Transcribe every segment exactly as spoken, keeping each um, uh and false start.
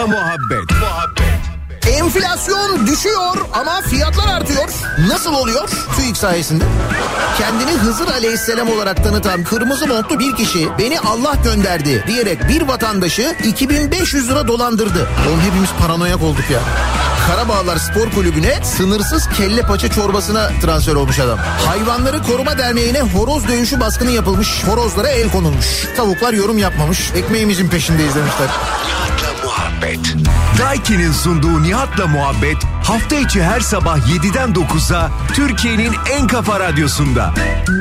Nihat'la muhabbet. Muhabbet. Enflasyon düşüyor ama fiyatlar artıyor. Nasıl oluyor? TÜİK sayesinde. Kendini Hızır Aleyhisselam olarak tanıtan kırmızı montlu bir kişi beni Allah gönderdi diyerek bir vatandaşı iki bin beş yüz lira dolandırdı. Oğlum hepimiz paranoyak olduk ya. Karabağlar Spor Kulübü'ne sınırsız kelle paça çorbasına transfer olmuş adam. Hayvanları Koruma Derneği'ne horoz dövüşü baskını yapılmış. Horozlara el konulmuş. Tavuklar yorum yapmamış. Ekmeğimizin peşindeyiz demişler. Nihat'la muhabbet. Daiki'nin sunduğu Nihat'la muhabbet hafta içi her sabah yediden dokuza Türkiye'nin en kafa radyosunda.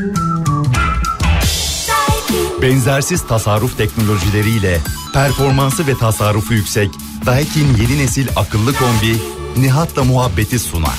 Benzersiz tasarruf teknolojileriyle performansı ve tasarrufu yüksek Daikin yeni nesil akıllı kombi Nihat'la muhabbeti sunar.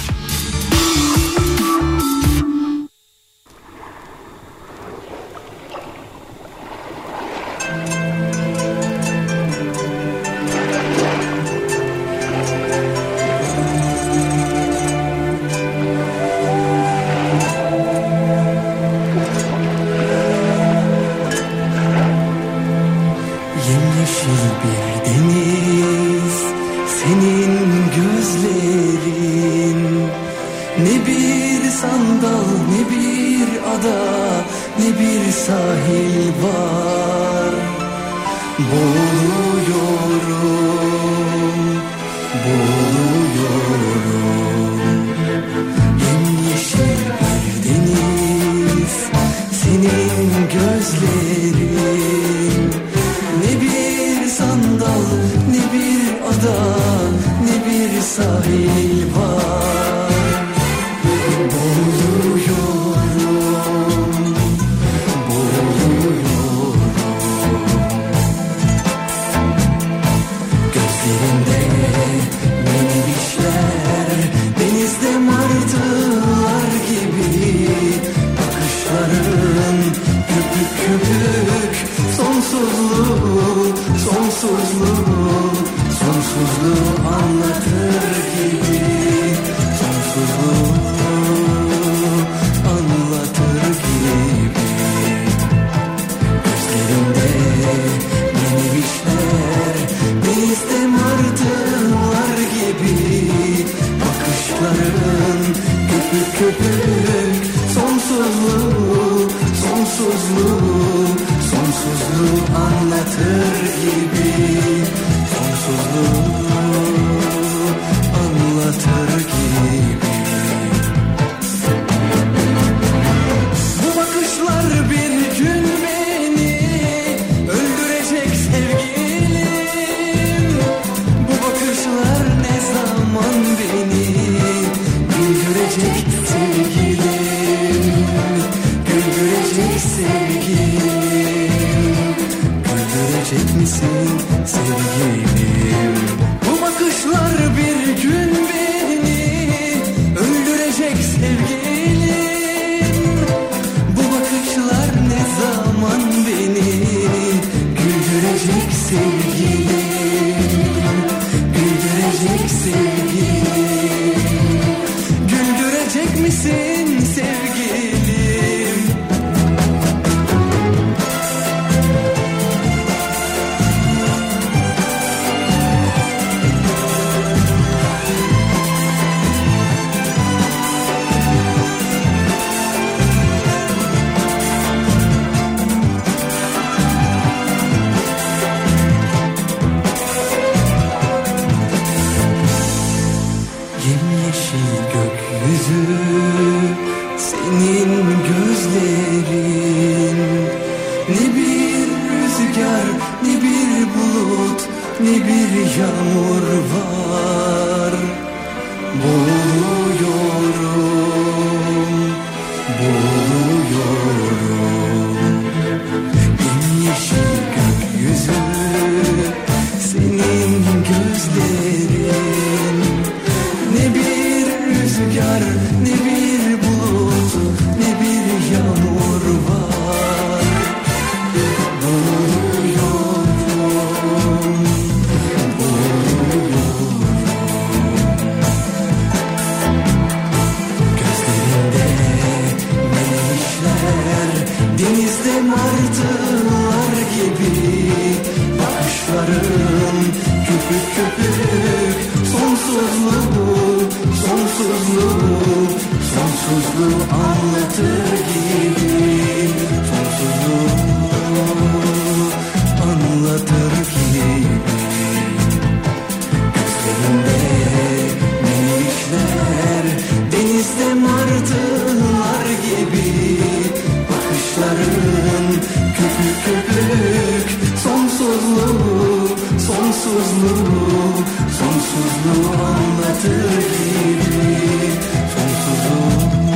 sonsuzluğu, sonsuzluğu anlatır gibi, sonsuzluğu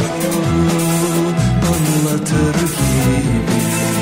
anlatır gibi.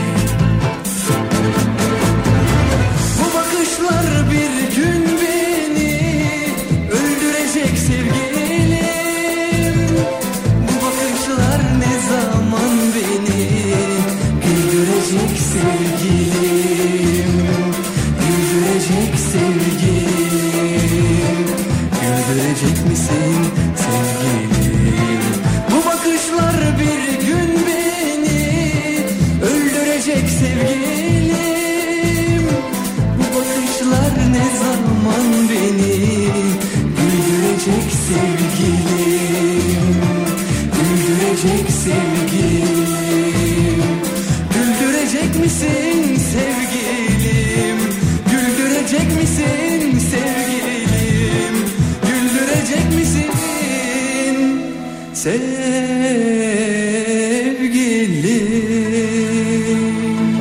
Bu bakışlar bir gün beni öldürecek sevgilim. Bu bakışlar ne zaman beni güldürecek sevgilim, güldürecek sevgilim, güldürecek misin sevgilim? Bu bakışlar bir gün beni öldürecek sevgilim. Bu bakışlar ne zaman beni güldürecek sevgilim, güldürecek sevgilim, güldürecek misin sevgilim, güldürecek misin sevgilim, güldürecek misin sevgilim?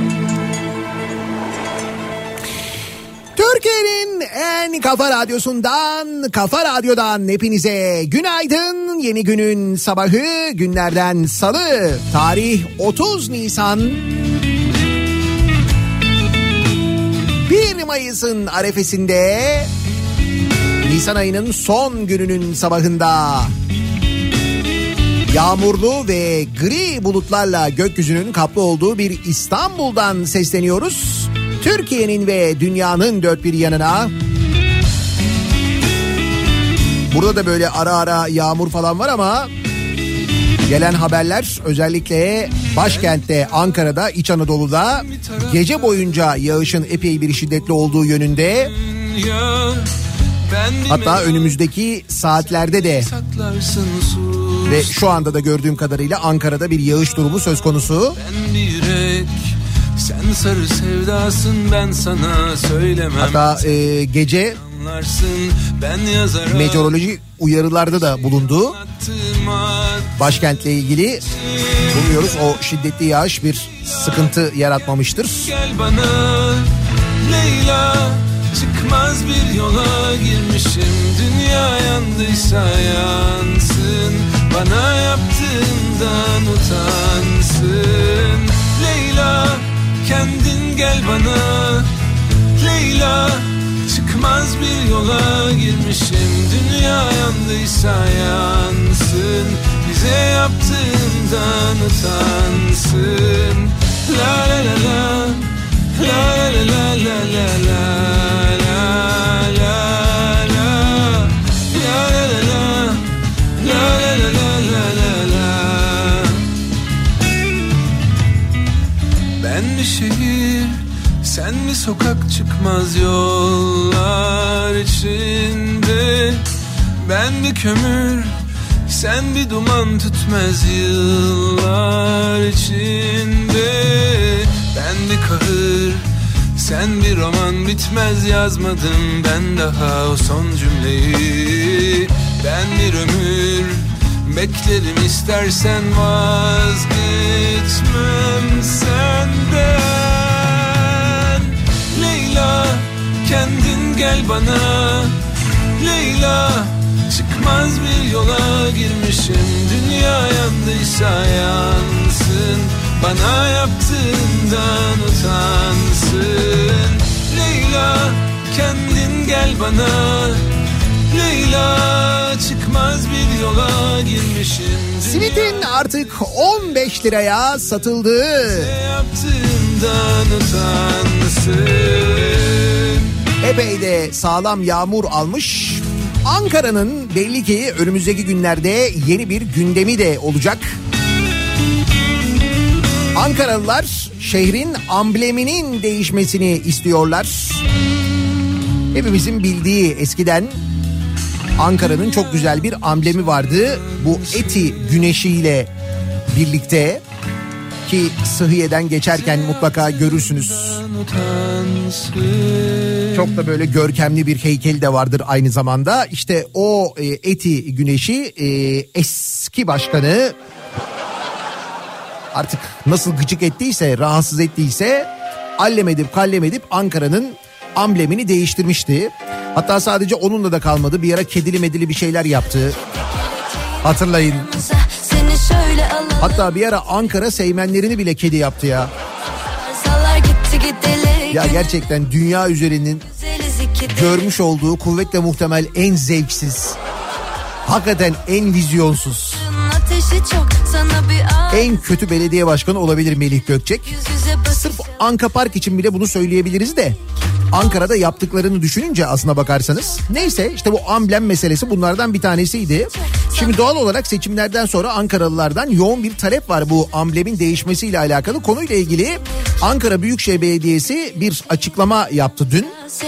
Türkiye'nin en kafa radyosundan, Kafa Radyo'dan hepinize günaydın. Yeni günün sabahı, günlerden salı, tarih otuz Nisan. bir Mayıs'ın arefesinde, Nisan ayının son gününün sabahında yağmurlu ve gri bulutlarla gökyüzünün kaplı olduğu bir İstanbul'dan sesleniyoruz. Türkiye'nin ve dünyanın dört bir yanına. Burada da böyle ara ara yağmur falan var ama gelen haberler özellikle başkentte, Ankara'da, İç Anadolu'da gece boyunca yağışın epey bir şiddetli olduğu yönünde. Hatta önümüzdeki saatlerde de ve şu anda da gördüğüm kadarıyla Ankara'da bir yağış durumu söz konusu. Ben bir yürek, sen sarı sevdasın, ben sana söylemem. Hatta e, gece ben yazarım, meteoroloji uyarılarda da bulundu. Başkentle ilgili umuyoruz o şiddetli yağış bir sıkıntı yaratmamıştır. Gel bana Leyla, çıkmaz bir yola girmişim. Dünya yandıysa yansın, bana yaptığından utansın. Leyla, kendin gel bana. Leyla, çıkmaz bir yola girmişim. Dünya yandıysa yansın, bize yaptığından utansın. La la la la, la la la la la la, la la la, la la la, la la la la la. Ben bir şehir, sen mi sokak, çıkmaz yollar içinde. Ben bir kömür, sen bir duman, tütmez yıllar içinde. Ben bir kahır, sen bir roman, bitmez yazmadım ben daha o son cümleyi. Ben bir ömür, beklerim istersen, vazgeçmem senden. Leyla, kendin gel bana. Leyla, çıkmaz bir yola girmişim. Dünya yandıysa yansın, bana yaptığından utansın. Leyla, kendin gel bana. Leyla, çıkmaz bir yola girmişim. Simitin artık on beş liraya satıldığı, yaptığından utansın. Epey de sağlam yağmur almış. Ankara'nın belli ki önümüzdeki günlerde yeni bir gündemi de olacak. Ankaralılar şehrin ambleminin değişmesini istiyorlar. Hepimizin bildiği eskiden Ankara'nın çok güzel bir amblemi vardı. Bu Eti güneşiyle birlikte, ki Sıhhiye'den geçerken mutlaka görürsünüz. Çok da böyle görkemli bir heykeli de vardır aynı zamanda. İşte o e, Eti güneşi e, eski başkanı artık nasıl gıcık ettiyse, rahatsız ettiyse allem edip kallem edip Ankara'nın amblemini değiştirmişti. Hatta sadece onunla da kalmadı. Bir ara kedili medili bir şeyler yaptı. Hatırlayın. Hatta bir ara Ankara Seymenlerini bile kedi yaptı ya. Ya gerçekten dünya üzerinin görmüş olduğu kuvvetle muhtemel en zevksiz, hakikaten en vizyonsuz, en kötü belediye başkanı olabilir Melih Gökçek. Sırf Anka Park için bile bunu söyleyebiliriz de Ankara'da yaptıklarını düşününce aslına bakarsanız. Neyse işte bu amblem meselesi bunlardan bir tanesiydi. Şimdi doğal olarak seçimlerden sonra Ankaralılardan yoğun bir talep var bu amblemin değişmesiyle alakalı. Konuyla ilgili Ankara Büyükşehir Belediyesi bir açıklama yaptı dün.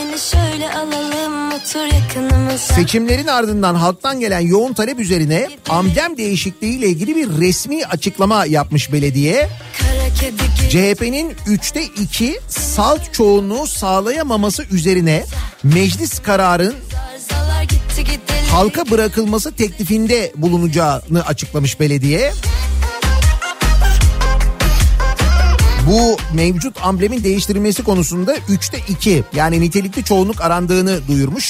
Seçimlerin ardından halktan gelen yoğun talep üzerine amblem değişikliğiyle ilgili bir resmi açıklama yapmış belediye. C H P'nin üçte iki salt çoğunluğu sağlayamaması üzerine meclis kararın halka bırakılması teklifinde bulunacağını açıklamış belediye. Bu mevcut amblemin değiştirilmesi konusunda üçte iki yani nitelikli çoğunluk arandığını duyurmuş.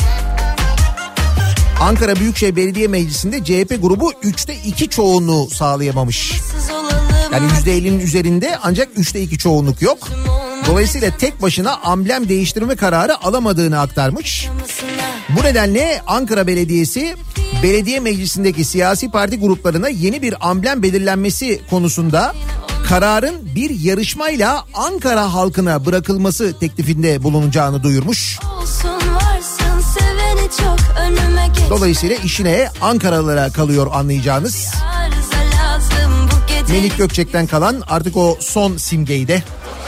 Ankara Büyükşehir Belediye Meclisi'nde C H P grubu üçte iki çoğunluğu sağlayamamış. Yani yüzde ellinin üzerinde ancak üçte iki çoğunluk yok. Dolayısıyla tek başına amblem değiştirme kararı alamadığını aktarmış. Bu nedenle Ankara Belediyesi belediye meclisindeki siyasi parti gruplarına yeni bir amblem belirlenmesi konusunda kararın bir yarışmayla Ankara halkına bırakılması teklifinde bulunacağını duyurmuş. Dolayısıyla işine Ankaralılara kalıyor anlayacağınız. Melih Gökçek'ten kalan artık o son simgeyi de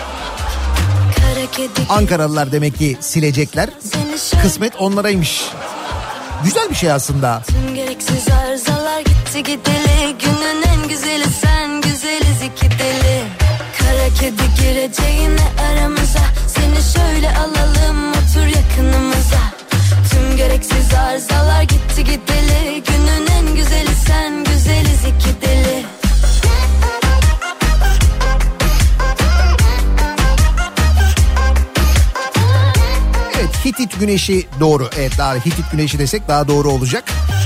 Ankaralılar demek ki silecekler. Kısmet onlaraymış. Güzel bir şey aslında. Tüm gereksiz arızalar gitti gideli. Günün en güzeli sen, güzeliz iki deli. Kara kedi gireceğine aramıza. Seni şöyle alalım, otur yakınımıza. Tüm gereksiz arızalar gitti gideli. Günün en güzeli sen, güzeliz iki deli. Hitit güneşi doğru. Evet, daha Hitit güneşi desek daha doğru olacak.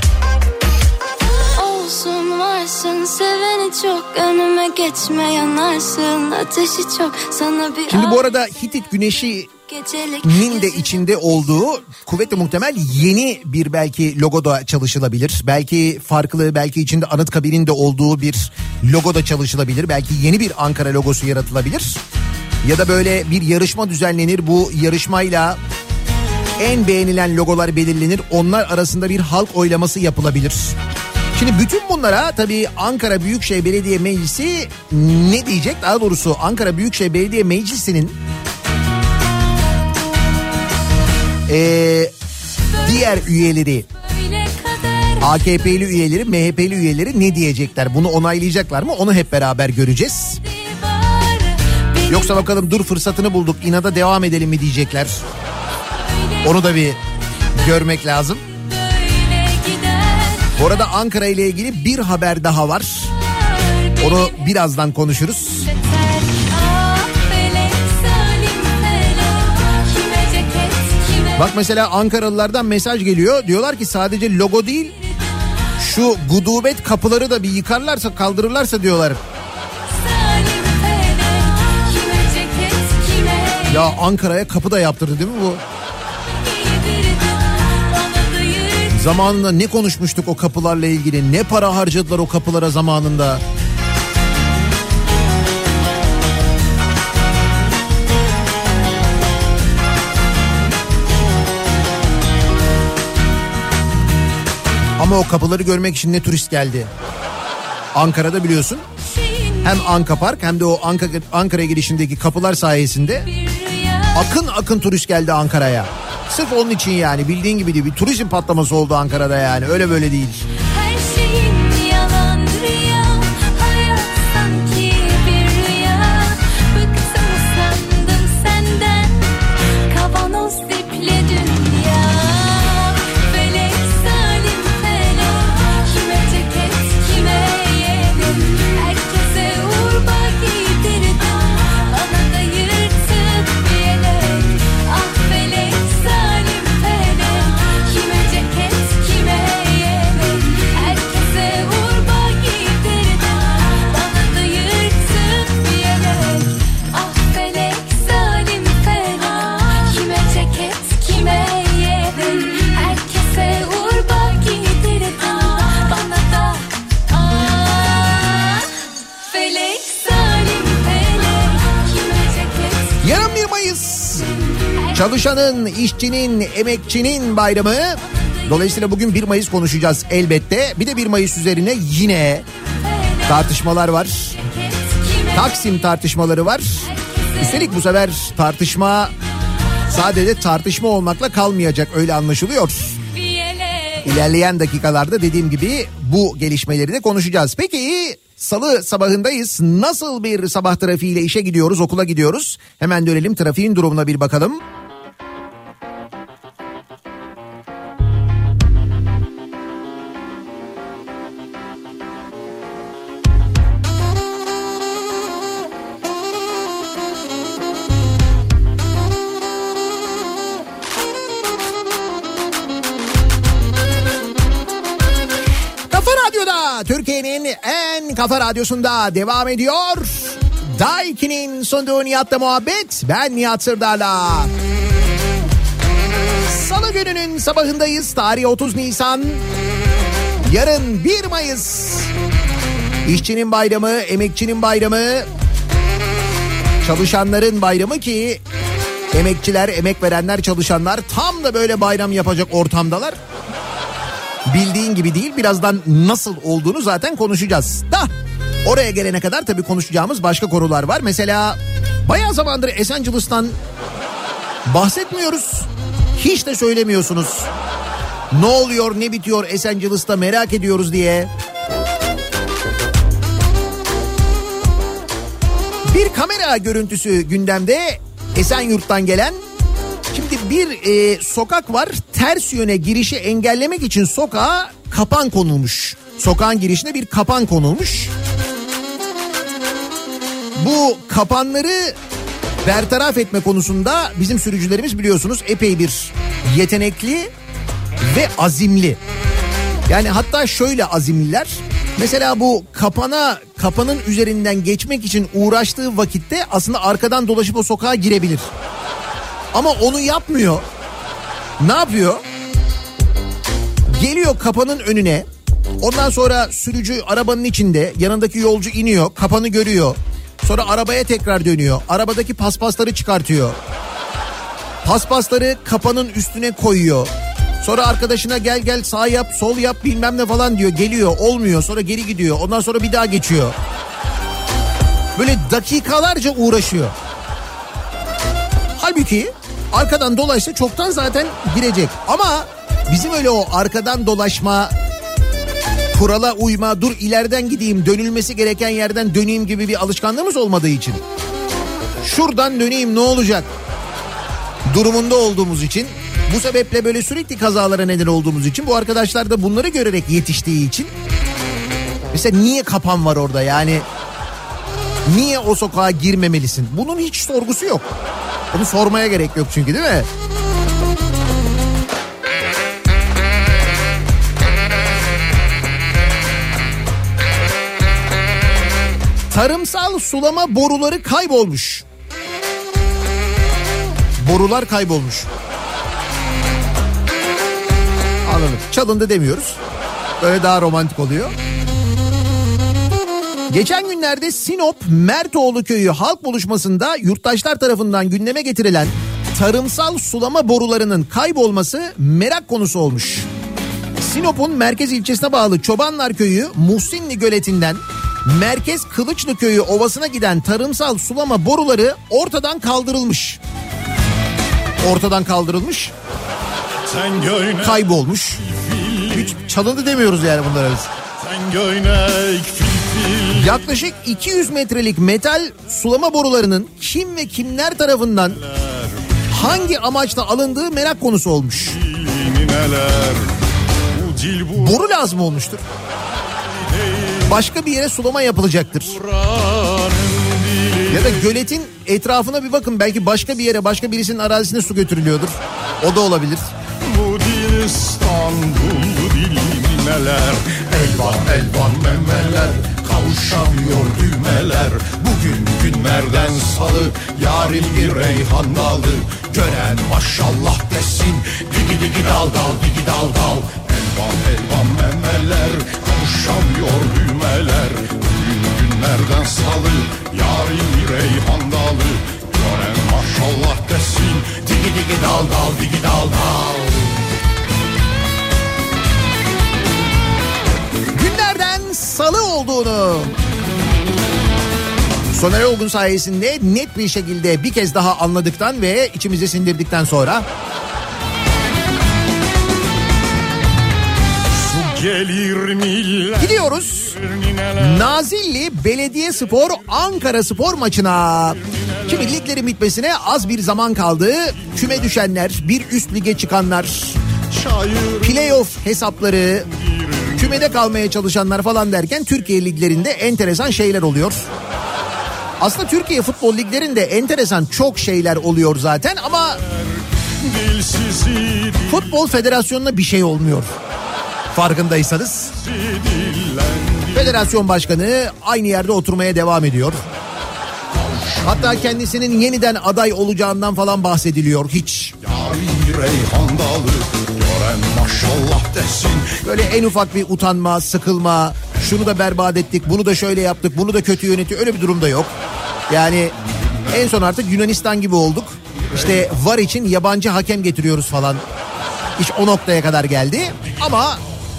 Olsun varsın seveni çok, önüme geçme yanarsın ateşi çok sana bir. Şimdi bu arada Hitit güneşinin de içinde olduğu kuvvetle muhtemel yeni bir belki logoda çalışılabilir. Belki farklı, belki içinde Anıtkabir'in de olduğu bir logoda çalışılabilir. Belki yeni bir Ankara logosu yaratılabilir. Ya da böyle bir yarışma düzenlenir, bu yarışmayla en beğenilen logolar belirlenir. Onlar arasında bir halk oylaması yapılabilir. Şimdi bütün bunlara tabii Ankara Büyükşehir Belediye Meclisi ne diyecek? Daha doğrusu Ankara Büyükşehir Belediye Meclisi'nin ee, diğer üyeleri, A K P'li üyeleri, M H P'li üyeleri ne diyecekler? Bunu onaylayacaklar mı? Onu hep beraber göreceğiz. Yoksa bakalım dur fırsatını bulduk, inada devam edelim mi diyecekler. Onu da bir görmek lazım. Bu arada Ankara ile ilgili bir haber daha var. Onu birazdan konuşuruz. Bak mesela Ankaralılardan mesaj geliyor. Diyorlar ki sadece logo değil, şu gudubet kapıları da bir yıkarlarsa, kaldırırlarsa diyorlar. Ya Ankara'ya kapı da yaptırdı değil mi bu? Zamanında ne konuşmuştuk o kapılarla ilgili? Ne para harcadılar o kapılara zamanında? Ama o kapıları görmek için ne turist geldi? Ankara'da biliyorsun. Hem Anka Park hem de o Ankara, Ankara girişindeki kapılar sayesinde akın akın turist geldi Ankara'ya. Sırf onun için yani, bildiğin gibi değil. Bir turizm patlaması oldu Ankara'da yani, öyle böyle değil. Her şeyin yalan rüya, hayat sanki bir rüya. Bıktım sandım senden, kavanoz dipli dünya. Felek zalim felek, kime ceket kime yedim. Herkese urba giydirdim, bana da yırtık bir yelek. Ah Çalışanın, işçinin, emekçinin bayramı. Dolayısıyla bugün bir Mayıs konuşacağız elbette. Bir de bir Mayıs üzerine yine tartışmalar var. Taksim tartışmaları var. Üstelik bu sefer tartışma sadece tartışma olmakla kalmayacak, öyle anlaşılıyor. İlerleyen dakikalarda dediğim gibi bu gelişmeleri de konuşacağız. Peki salı sabahındayız. Nasıl bir sabah trafiğiyle işe gidiyoruz, okula gidiyoruz? Hemen dönelim, trafiğin durumuna bir bakalım. Türkiye'nin en kafa radyosunda devam ediyor. Daiki'nin sunduğu Nihat'la muhabbet. Ben Nihat Sırdar'la. Salı gününün sabahındayız. Tarih otuz Nisan. Yarın bir Mayıs. İşçinin bayramı, emekçinin bayramı, çalışanların bayramı ki emekçiler, emek verenler, çalışanlar tam da böyle bayram yapacak ortamdalar. Bildiğin gibi değil, birazdan nasıl olduğunu zaten konuşacağız. Da oraya gelene kadar tabii konuşacağımız başka konular var. Mesela bayağı zamandır Esencilis'ten bahsetmiyoruz. Hiç de söylemiyorsunuz. Ne oluyor, ne bitiyor Esencilis'te merak ediyoruz diye. Bir kamera görüntüsü gündemde, Esenyurt'tan gelen. Şimdi bir e, sokak var, ters yöne girişi engellemek için sokağa kapan konulmuş. Sokağın girişine bir kapan konulmuş. Bu kapanları bertaraf etme konusunda bizim sürücülerimiz biliyorsunuz epey bir yetenekli ve azimli. Yani hatta şöyle azimliler. Mesela bu kapana, kapanın üzerinden geçmek için uğraştığı vakitte aslında arkadan dolaşıp o sokağa girebilir. Ama onu yapmıyor. Ne yapıyor? Geliyor kapanın önüne. Ondan sonra sürücü arabanın içinde, yanındaki yolcu iniyor, kapanı görüyor. Sonra arabaya tekrar dönüyor. Arabadaki paspasları çıkartıyor. Paspasları kapanın üstüne koyuyor. Sonra arkadaşına gel gel sağ yap, sol yap bilmem ne falan diyor. Geliyor, olmuyor. Sonra geri gidiyor. Ondan sonra bir daha geçiyor. Böyle dakikalarca uğraşıyor. Halbuki arkadan dolaşsa çoktan zaten girecek. Ama bizim öyle o arkadan dolaşma, kurala uyma, dur ileriden gideyim, dönülmesi gereken yerden döneyim gibi bir alışkanlığımız olmadığı için. Şuradan döneyim ne olacak durumunda olduğumuz için, bu sebeple böyle sürekli kazalara neden olduğumuz için, bu arkadaşlar da bunları görerek yetiştiği için. Mesela niye kapan var orada yani? Niye o sokağa girmemelisin? Bunun hiç sorgusu yok. Bunu sormaya gerek yok çünkü, değil mi? Tarımsal sulama boruları kaybolmuş. Borular kaybolmuş. Anladım. Çalındı demiyoruz. Böyle daha romantik oluyor. Geçen günlerde Sinop Mertoğlu Köyü halk buluşmasında yurttaşlar tarafından gündeme getirilen tarımsal sulama borularının kaybolması merak konusu olmuş. Sinop'un merkez ilçesine bağlı Çobanlar Köyü Muhsinli Göleti'nden Merkez Kılıçlı Köyü Ovası'na giden tarımsal sulama boruları ortadan kaldırılmış. Ortadan kaldırılmış. Kaybolmuş. Hiç çalındı demiyoruz yani bunlara biz. Yaklaşık iki yüz metrelik metal sulama borularının kim ve kimler tarafından hangi amaçla alındığı merak konusu olmuş. Boru lazım olmuştur. Başka bir yere sulama yapılacaktır. Ya da göletin etrafına bir bakın, belki başka bir yere, başka birisinin arazisine su götürülüyordur. O da olabilir. Bu dil İstanbul dil nimeler, elvan elvan memeler, kavuşamıyor düğmeler. Bugün günlerden salı, yarın bir reyhan dalı. Gören maşallah desin, digi digi dal dal digi dal dal. Elvan elvan memeler, kavuşamıyor düğmeler. Bugün günlerden salı, yarın bir reyhan dalı. Gören maşallah desin, digi Digi digi dal dal digi dal dal. Günlerden salı olduğunu Soner Olgun sayesinde net bir şekilde bir kez daha anladıktan ve içimize sindirdikten sonra gidiyoruz Nazilli Belediyespor Ankaraspor maçına. Şimdi liglerin bitmesine az bir zaman kaldı. Küme düşenler, bir üst lige çıkanlar, playoff hesapları, kümede kalmaya çalışanlar falan derken Türkiye liglerinde enteresan şeyler oluyor. Aslında Türkiye futbol liglerinde enteresan çok şeyler oluyor zaten ama Futbol Federasyonu'na bir şey olmuyor. Farkındaysanız. Federasyon başkanı aynı yerde oturmaya devam ediyor. Hatta kendisinin yeniden aday olacağından falan bahsediliyor hiç. Böyle en ufak bir utanma, sıkılma, şunu da berbat ettik, bunu da şöyle yaptık, bunu da kötü yönetiyor, öyle bir durumda yok. Yani en son artık Yunanistan gibi olduk. İşte V A R için yabancı hakem getiriyoruz falan. İş o noktaya kadar geldi ama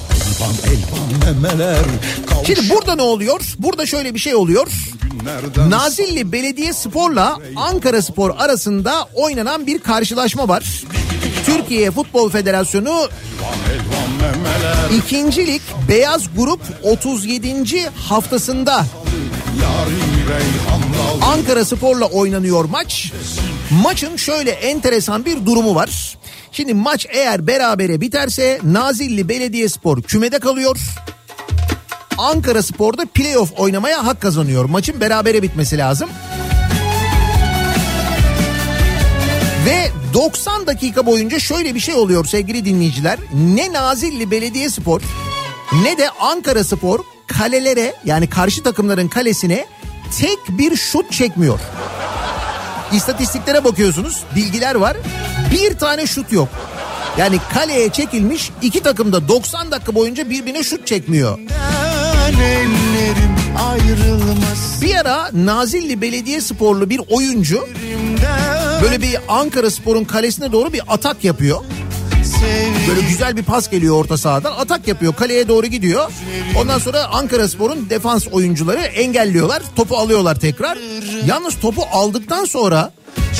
şimdi burada ne oluyor? Burada şöyle bir şey oluyor. Nazilli Belediyespor'la Ankaraspor arasında oynanan bir karşılaşma var. Türkiye Futbol Federasyonu İkinci Lig Beyaz Grup otuz yedinci haftasında Ankaraspor'la oynanıyor maç. Maçın şöyle enteresan bir durumu var. Şimdi maç eğer berabere biterse Nazilli Belediyespor kümede kalıyor. Ankaraspor'da playoff oynamaya hak kazanıyor. Maçın berabere bitmesi lazım. Ve doksan dakika boyunca şöyle bir şey oluyor sevgili dinleyiciler. Ne Nazilli Belediyespor ne de Ankaraspor kalelere, yani karşı takımların kalesine tek bir şut çekmiyor. İstatistiklere bakıyorsunuz, bilgiler var. Bir tane şut yok. Yani kaleye çekilmiş iki takım da doksan dakika boyunca birbirine şut çekmiyor. Bir ara Nazilli Belediyesporlu bir oyuncu böyle bir Ankaraspor'un kalesine doğru bir atak yapıyor. Böyle güzel bir pas geliyor orta sahadan, atak yapıyor, kaleye doğru gidiyor. Ondan sonra Ankaraspor'un defans oyuncuları engelliyorlar, topu alıyorlar tekrar. Yalnız topu aldıktan sonra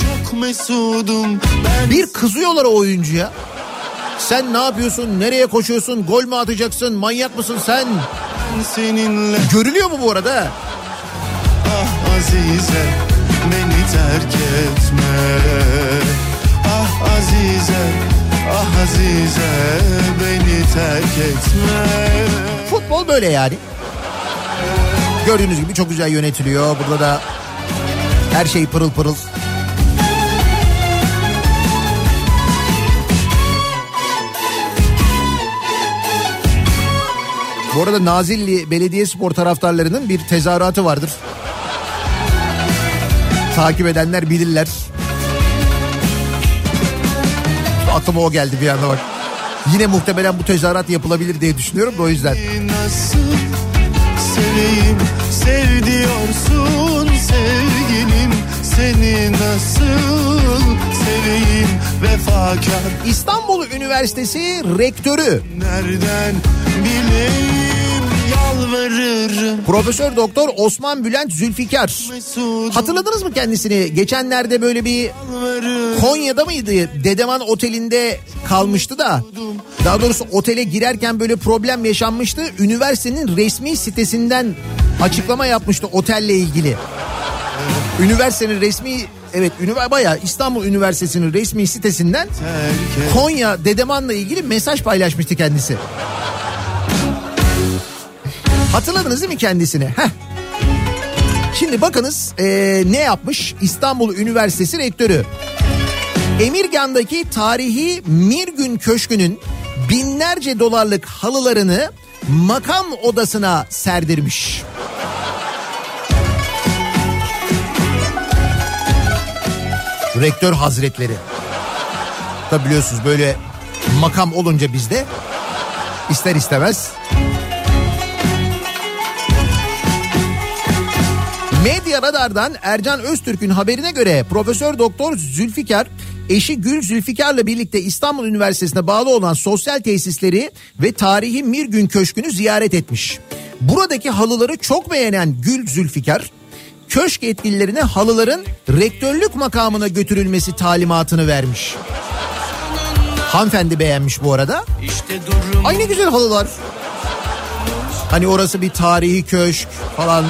bir kızıyorlar o oyuncuya. Sen ne yapıyorsun, nereye koşuyorsun, gol mü atacaksın, manyak mısın sen? Seninle. Görülüyor mu bu arada? Ah Azize, beni terk etme. Ah Azize, ah Azize, beni terk etme. Futbol böyle yani. Gördüğünüz gibi çok güzel yönetiliyor. Burada da her şey pırıl pırıl. Bu arada Nazilli Belediyespor taraftarlarının bir tezahüratı vardır. Takip edenler bilirler. Aklıma o geldi bir anda bak. Yine muhtemelen bu tezahürat yapılabilir diye düşünüyorum da o yüzden. Nasıl seveyim, sev diyorsun sevgilim, seni nasıl seveyim vefakar. İstanbul Üniversitesi Rektörü nereden bileyim, yalvarırım. Profesör Doktor Osman Bülent Zülfikar. Hatırladınız mı kendisini? Geçenlerde böyle bir Konya'da mıydı? Dedeman Oteli'nde kalmıştı da. Daha doğrusu otele girerken böyle problem yaşanmıştı. Üniversitenin resmi sitesinden açıklama yapmıştı otelle ilgili. Üniversitenin resmi, evet bayağı İstanbul Üniversitesi'nin resmi sitesinden Konya Dedeman'la ilgili mesaj paylaşmıştı kendisi. Hatırladınız değil mi kendisini? Heh. Şimdi bakınız ee, ne yapmış İstanbul Üniversitesi Rektörü. Emirgan'daki tarihi Mirgün Köşkü'nün binlerce dolarlık halılarını makam odasına serdirmiş. Rektör Hazretleri. Tabi biliyorsunuz böyle makam olunca bizde ister istemez. Medya Radar'dan Ercan Öztürk'ün haberine göre Profesör Doktor Zülfikar eşi Gül Zülfikar'la birlikte İstanbul Üniversitesi'ne bağlı olan sosyal tesisleri ve tarihi Mirgün Köşkü'nü ziyaret etmiş. Buradaki halıları çok beğenen Gül Zülfikar, köşk yetkililerine halıların rektörlük makamına götürülmesi talimatını vermiş. Hanımefendi beğenmiş bu arada. Ay ne güzel halılar. Hani orası bir tarihi köşk falan.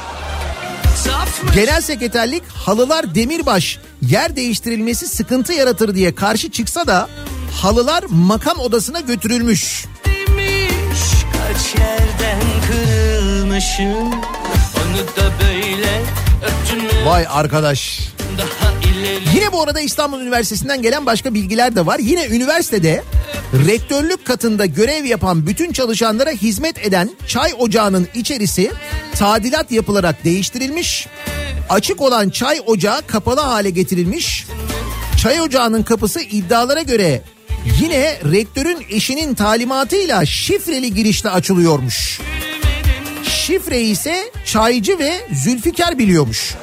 Genel sekreterlik halılar demirbaş, yer değiştirilmesi sıkıntı yaratır diye karşı çıksa da halılar makam odasına götürülmüş. Kaç yerden kırılmışım, onu da böyle öptün mü? Vay arkadaş. Yine bu arada İstanbul Üniversitesi'nden gelen başka bilgiler de var. Yine üniversitede rektörlük katında görev yapan bütün çalışanlara hizmet eden çay ocağının içerisi tadilat yapılarak değiştirilmiş. Açık olan çay ocağı kapalı hale getirilmiş. Çay ocağının kapısı iddialara göre yine rektörün eşinin talimatıyla şifreli girişle açılıyormuş. Şifreyi ise çaycı ve Zülfikar biliyormuş.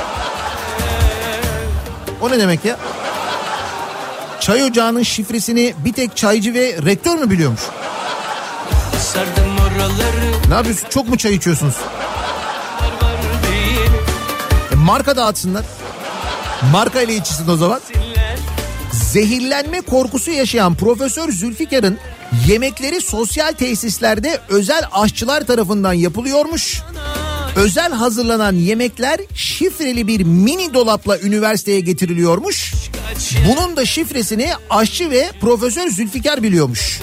O ne demek ya? Çay ocağının şifresini bir tek çaycı ve rektör mü biliyormuş? Ne yapıyorsun? Çok mu çay içiyorsunuz? E marka dağıtsınlar. Marka ile içsin o zaman. Zehirlenme korkusu yaşayan Profesör Zülfikar'ın yemekleri sosyal tesislerde özel aşçılar tarafından yapılıyormuş. Özel hazırlanan yemekler şifreli bir mini dolapla üniversiteye getiriliyormuş. Bunun da şifresini aşçı ve Profesör Zülfikar biliyormuş.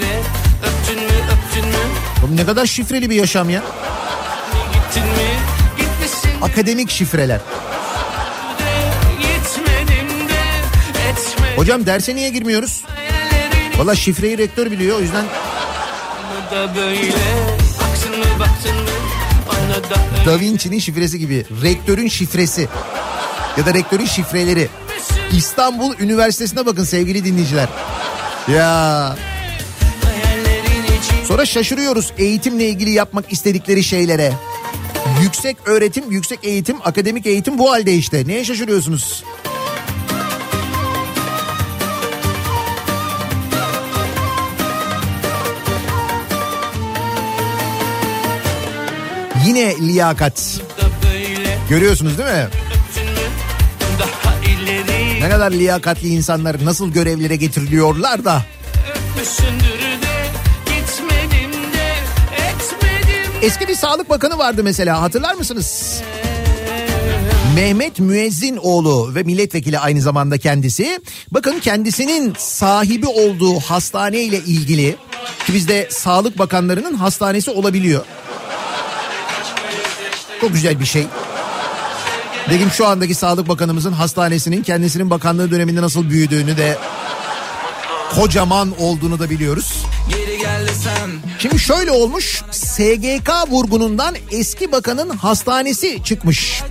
Oğlum ne kadar şifreli bir yaşam ya. Akademik şifreler. Hocam derse niye girmiyoruz? Valla şifreyi rektör biliyor, o yüzden. Da Vinci'nin şifresi gibi. Rektörün şifresi. Ya da rektörün şifreleri. İstanbul Üniversitesi'ne bakın sevgili dinleyiciler. Ya. Sonra şaşırıyoruz eğitimle ilgili yapmak istedikleri şeylere. Yüksek öğretim, yüksek eğitim, akademik eğitim bu halde işte. Neye şaşırıyorsunuz? Yine liyakat. Görüyorsunuz değil mi? Ne kadar liyakatli insanlar nasıl görevlere getiriliyorlar da. Eski bir Sağlık Bakanı vardı mesela, hatırlar mısınız? Mehmet Müezzinoğlu ve milletvekili aynı zamanda kendisi. Bakın kendisinin sahibi olduğu hastane ile ilgili, ki bizde Sağlık Bakanlarının hastanesi olabiliyor. Çok güzel bir şey. Dedim şu andaki Sağlık Bakanımızın hastanesinin kendisinin bakanlığı döneminde nasıl büyüdüğünü de kocaman olduğunu da biliyoruz. Şimdi şöyle olmuş, S G K vurgunundan eski bakanın hastanesi çıkmış.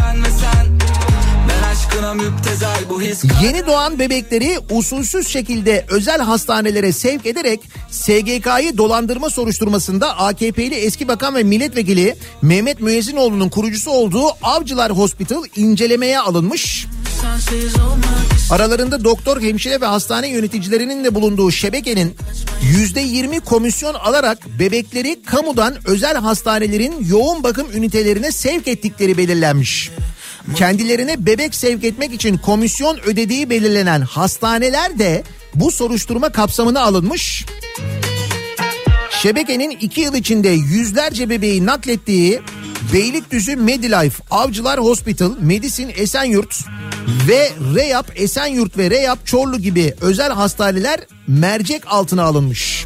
Yeni doğan bebekleri usulsüz şekilde özel hastanelere sevk ederek S G K'yı dolandırma soruşturmasında A K P'li eski bakan ve milletvekili Mehmet Müezzinoğlu'nun kurucusu olduğu Avcılar Hospital incelemeye alınmış. Aralarında doktor, hemşire ve hastane yöneticilerinin de bulunduğu şebekenin yüzde yirmi komisyon alarak bebekleri kamudan özel hastanelerin yoğun bakım ünitelerine sevk ettikleri belirlenmiş. Kendilerine bebek sevk etmek için komisyon ödediği belirlenen hastaneler de bu soruşturma kapsamına alınmış. Şebekenin iki yıl içinde yüzlerce bebeği naklettiği Beylikdüzü Medilife, Avcılar Hospital, Medisin Esenyurt ve Reyap Esenyurt ve Reyap Çorlu gibi özel hastaneler mercek altına alınmış.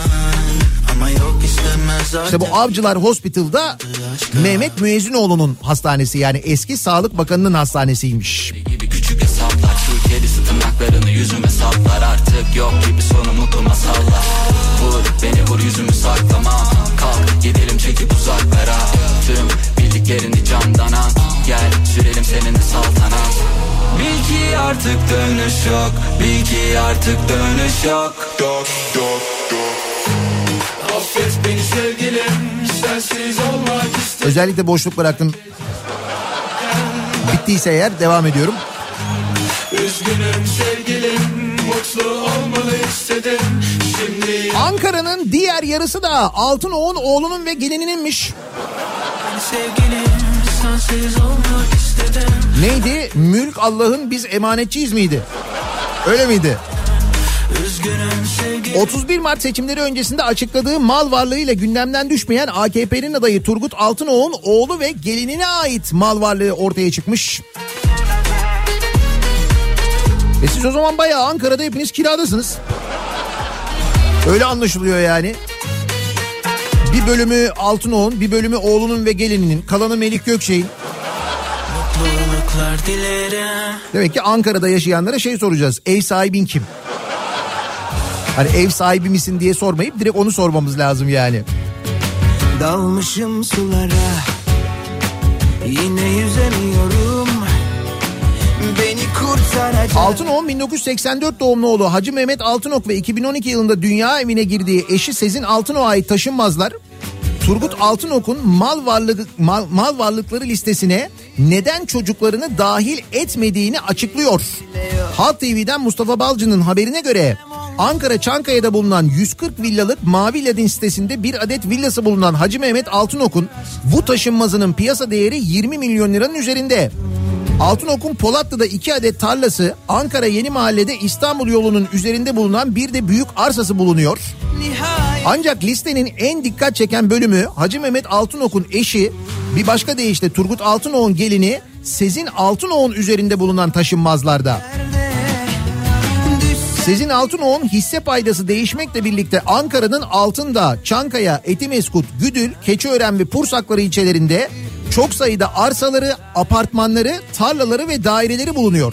İşte bu Avcılar Hospital'da Mehmet Müezzinoğlu'nun hastanesi, yani eski Sağlık Bakanı'nın hastanesiymiş. Küçük hesaplar, kedisi tırnaklarını yüzüme saplar, artık yok gibi sonu mutlu masallar. Vur beni vur, yüzümü saklama, kalk gidelim çekip uzaklara. Tüm bildiklerini candan al, gel sürelim seninle saltanat. Bil ki artık dönüş yok, bil ki artık dönüş yok. Dok dok dok. Affet beni sevgilim, sensiz olmak istedim. Özellikle boşluk bıraktım. Bittiyse eğer devam ediyorum. Üzgünüm sevgilim, mutlu olmalı istedim. Şimdi Ankara'nın diğer yarısı da Altınoğ'un oğlunun ve gelinininmiş. sevgilim, sensiz olmak istedim. Neydi? Mülk Allah'ın, biz emanetçiyiz miydi? Öyle miydi? otuz bir Mart seçimleri öncesinde açıkladığı mal varlığıyla gündemden düşmeyen A K P'nin adayı Turgut Altınoğ'un oğlu ve gelinine ait mal varlığı ortaya çıkmış. E siz o zaman bayağı Ankara'da hepiniz kiradasınız. Öyle anlaşılıyor yani. Bir bölümü Altınoğ'un, bir bölümü oğlunun ve gelininin, kalanı Melik Gökçek'in. Demek ki Ankara'da yaşayanlara şey soracağız. Ev sahibin kim? Hani ev sahibi misin diye sormayıp direkt onu sormamız lazım yani. Dalmışım sulara, yine yüzemiyorum. Beni kurtaracak. Altınoğ bin dokuz yüz seksen dört doğumlu oğlu Hacı Mehmet Altınok ve iki bin on iki yılında dünya evine girdiği eşi Sezin Altınoğ'a ait taşınmazlar Turgut Altınok'un mal varlığı mal, mal varlıkları listesine neden çocuklarını dahil etmediğini açıklıyor. Halk T V'den Mustafa Balcı'nın haberine göre Ankara Çankaya'da bulunan yüz kırk villalık Mavi Ladin sitesinde bir adet villası bulunan Hacı Mehmet Altınok'un bu taşınmazının piyasa değeri yirmi milyon liranın üzerinde. Altınok'un Polatlı'da iki adet tarlası, Ankara Yeni Mahalle'de İstanbul yolunun üzerinde bulunan bir de büyük arsası bulunuyor. Ancak listenin en dikkat çeken bölümü Hacı Mehmet Altınok'un eşi, bir başka deyişle Turgut Altınok'un gelini Sezin Altınok'un üzerinde bulunan taşınmazlarda. Sezin Altınok'un hisse paydası değişmekle birlikte Ankara'nın Altındağ, Çankaya, Etimeskut, Güdül, Keçiören ve Pursakları ilçelerinde çok sayıda arsaları, apartmanları, tarlaları ve daireleri bulunuyor.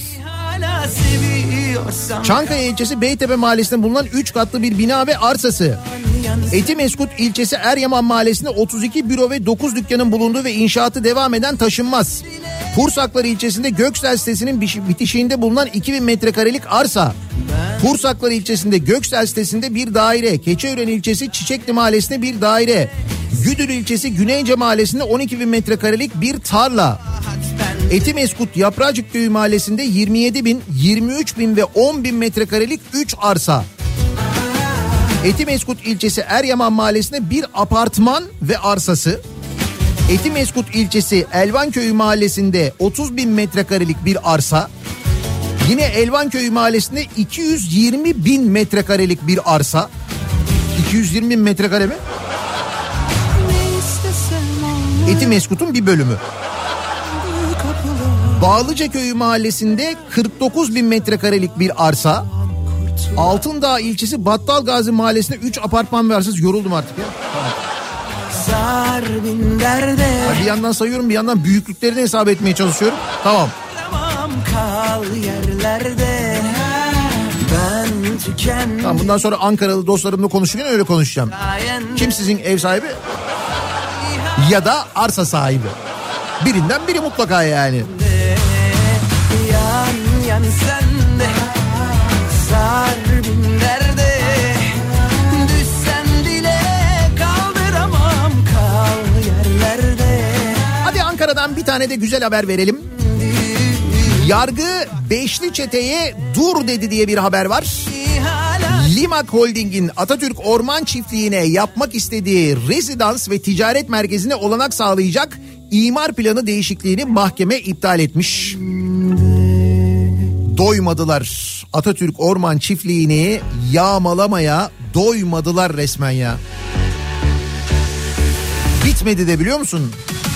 Çankaya ilçesi Beytepe mahallesinde bulunan üç katlı bir bina ve arsası. Etimeskut ilçesi Eryaman mahallesinde otuz iki büro ve dokuz dükkanın bulunduğu ve inşaatı devam eden taşınmaz. Pursakları ilçesinde Göksel sitesinin bitişiğinde bulunan iki bin metrekarelik arsa. Pursakları ilçesinde Göksel sitesinde bir daire. Keçiören ilçesi Çiçekli mahallesinde bir daire. Güdül ilçesi Güneyce mahallesinde on iki bin metrekarelik bir tarla. Etimeskut Yapracık Köyü mahallesinde yirmi yedi bin, yirmi üç bin ve on bin metrekarelik üç arsa. Etimeskut ilçesi Eryaman mahallesinde bir apartman ve arsası. Etimeskut ilçesi Elvanköyü mahallesinde otuz bin metrekarelik bir arsa. Yine Elvanköyü mahallesinde iki yüz yirmi bin metrekarelik bir arsa. iki yüz yirmi bin metrekare mi? Etimeskut'un bir bölümü. Bağlıca Köyü mahallesinde kırk dokuz bin metrekarelik bir arsa. Altındağ ilçesi Battalgazi mahallesinde üç apartman ve arsası. Yoruldum artık ya. Tamam. Bir yandan sayıyorum, bir yandan büyüklüklerini hesap etmeye çalışıyorum. Tamam. Kal yerlerde, ben tükendim. Tamam, bundan sonra Ankaralı dostlarımla konuşurken öyle konuşacağım. Kim sizin ev sahibi? Ya da arsa sahibi. Birinden biri mutlaka yani. Yan yan sen de sar binlerde, düşsen dile kaldıramam, kal yerlerde. Hadi Ankara'dan bir tane de güzel haber verelim. Yargı Beşli Çete'ye dur dedi diye bir haber var. Limak Holding'in Atatürk Orman Çiftliği'ne yapmak istediği rezidans ve ticaret merkezine olanak sağlayacak imar planı değişikliğini mahkeme iptal etmiş. Doymadılar. Atatürk Orman Çiftliği'ni yağmalamaya doymadılar resmen ya. Bitmedi de biliyor musun?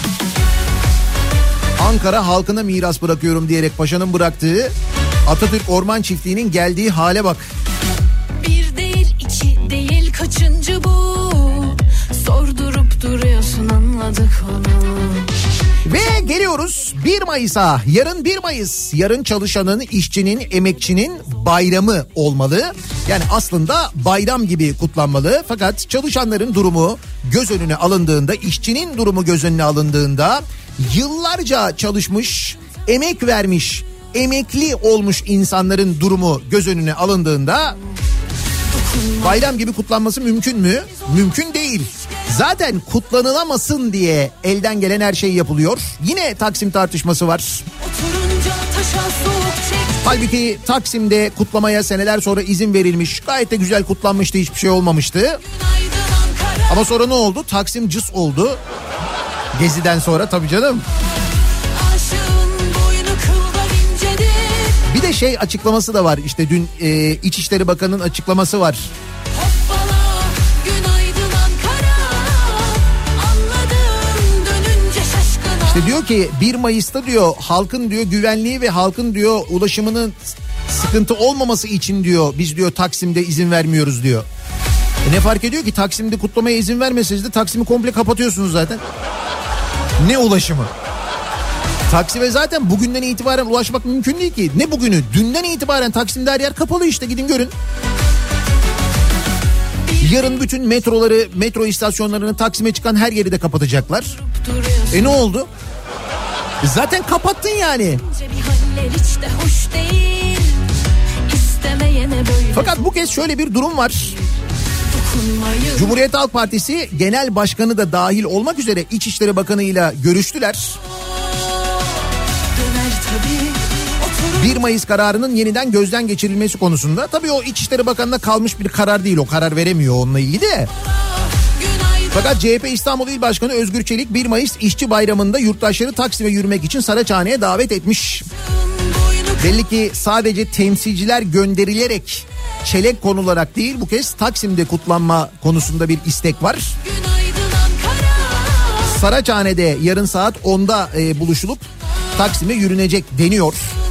Ankara halkına miras bırakıyorum diyerek paşanın bıraktığı Atatürk Orman Çiftliği'nin geldiği hale bak. Bir değil iki değil kaçıncı bu? Sordurup duruyorsun, anladık onu. Ve geliyoruz bir Mayıs'a. Yarın bir Mayıs. Yarın çalışanın, işçinin, emekçinin bayramı olmalı. Yani aslında bayram gibi kutlanmalı. Fakat çalışanların durumu göz önüne alındığında, işçinin durumu göz önüne alındığında, yıllarca çalışmış, emek vermiş, emekli olmuş insanların durumu göz önüne alındığında bayram gibi kutlanması mümkün mü? Mümkün değil. Zaten kutlanılamasın diye elden gelen her şey yapılıyor. Yine Taksim tartışması var. Oturunca taşa soğuk çekti. Halbuki Taksim'de kutlamaya seneler sonra izin verilmiş. Gayet de güzel kutlanmıştı, hiçbir şey olmamıştı. Ama sonra ne oldu? Taksim cıs oldu. Gezi'den sonra tabii canım. Bir de şey açıklaması da var. İşte dün e, İçişleri Bakanı'nın açıklaması var. İşte diyor ki bir Mayıs'ta diyor halkın diyor güvenliği ve halkın diyor ulaşımının sıkıntı olmaması için diyor biz diyor Taksim'de izin vermiyoruz diyor. E ne fark ediyor ki Taksim'de kutlamaya izin vermeseniz de Taksim'i komple kapatıyorsunuz zaten. Ne ulaşımı? Taksim'e zaten bugünden itibaren ulaşmak mümkün değil ki. Ne bugünü? Dünden itibaren Taksim'de her yer kapalı işte, gidin görün. Yarın bütün metroları, metro istasyonlarını, Taksim'e çıkan her yeri de kapatacaklar. E ne oldu? Zaten kapattın yani. Fakat bu kez şöyle bir durum var. Cumhuriyet Halk Partisi Genel Başkanı da dahil olmak üzere İçişleri Bakanı ile görüştüler. bir Mayıs kararının yeniden gözden geçirilmesi konusunda. Tabii o İçişleri Bakanı'na kalmış bir karar değil, o karar veremiyor onunla ilgili de. Fakat C H P İstanbul İl Başkanı Özgür Çelik bir Mayıs İşçi Bayramı'nda yurttaşları Taksim'e yürümek için Saraçhane'ye davet etmiş. Belli ki sadece temsilciler gönderilerek çelek konularak değil, bu kez Taksim'de kutlanma konusunda bir istek var. Saraçhane'de yarın saat onda e, buluşulup Taksim'e yürünecek deniyor.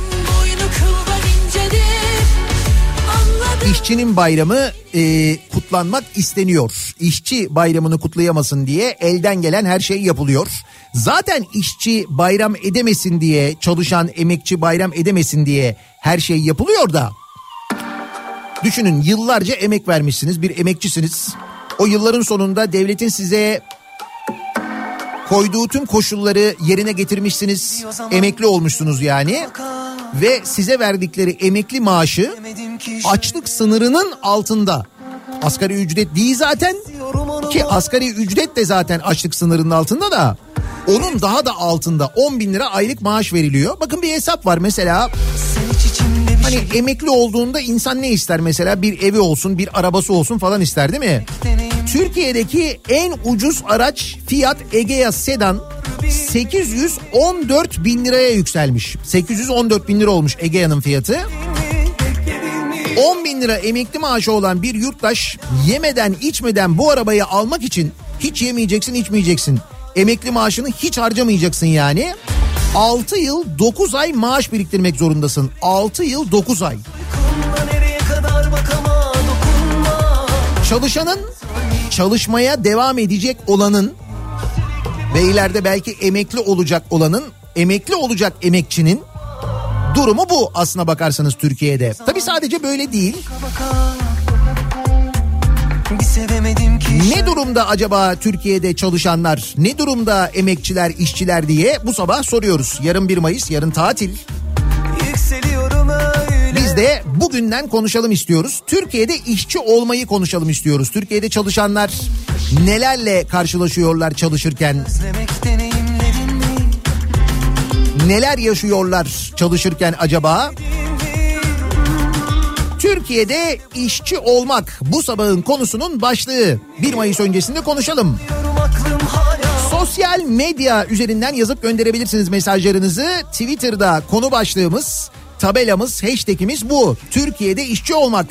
İşçinin bayramı e, kutlanmak isteniyor. İşçi bayramını kutlayamasın diye elden gelen her şey yapılıyor. Zaten işçi bayram edemesin diye, çalışan emekçi bayram edemesin diye her şey yapılıyor da. Düşünün, yıllarca emek vermişsiniz, bir emekçisiniz. O yılların sonunda devletin size koyduğu tüm koşulları yerine getirmişsiniz. Emekli olmuşsunuz yani. Ve size verdikleri emekli maaşı açlık sınırının altında. Asgari ücret değil zaten, ki asgari ücret de zaten açlık sınırının altında da onun daha da altında on bin lira aylık maaş veriliyor. Bakın bir hesap var mesela. Hani emekli olduğunda insan ne ister mesela? Bir evi olsun, bir arabası olsun falan ister değil mi? Türkiye'deki en ucuz araç Fiat Egea Sedan sekiz yüz on dört bin liraya yükselmiş. sekiz yüz on dört bin lira olmuş Egea'nın fiyatı. on bin lira emekli maaşı olan bir yurttaş yemeden içmeden bu arabayı almak için hiç yemeyeceksin, içmeyeceksin. Emekli maaşını hiç harcamayacaksın yani. altı yıl dokuz ay maaş biriktirmek zorundasın. altı yıl dokuz ay. Çalışanın, çalışmaya devam edecek olanın ve ileride belki emekli olacak olanın, emekli olacak emekçinin durumu bu aslına bakarsanız Türkiye'de. Tabii sadece böyle değil. Ne durumda acaba Türkiye'de çalışanlar, ne durumda emekçiler, işçiler diye bu sabah soruyoruz. Yarın bir Mayıs, yarın tatil. Biz de bugünden konuşalım istiyoruz. Türkiye'de işçi olmayı konuşalım istiyoruz. Türkiye'de çalışanlar nelerle karşılaşıyorlar çalışırken? Neler yaşıyorlar çalışırken acaba? Türkiye'de işçi olmak bu sabahın konusunun başlığı. bir Mayıs öncesinde konuşalım. Sosyal medya üzerinden yazıp gönderebilirsiniz mesajlarınızı. Twitter'da konu başlığımız, tabelamız, hashtagimiz bu. Türkiye'de işçi olmak.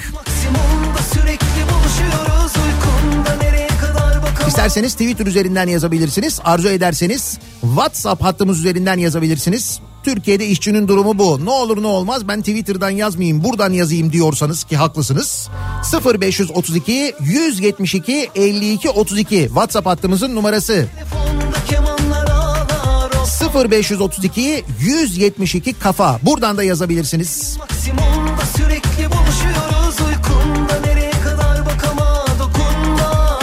İsterseniz Twitter üzerinden yazabilirsiniz. Arzu ederseniz WhatsApp hattımız üzerinden yazabilirsiniz. Türkiye'de işçinin durumu bu. Ne olur ne olmaz ben Twitter'dan yazmayayım, buradan yazayım diyorsanız ki haklısınız. sıfır beş otuz iki yüz yetmiş iki elli iki otuz iki WhatsApp hattımızın numarası. sıfır beş otuz iki yüz yetmiş iki kafa. Buradan da yazabilirsiniz. Sürekli buluşuyoruz uykunda, nereye kadar bakama dokunma.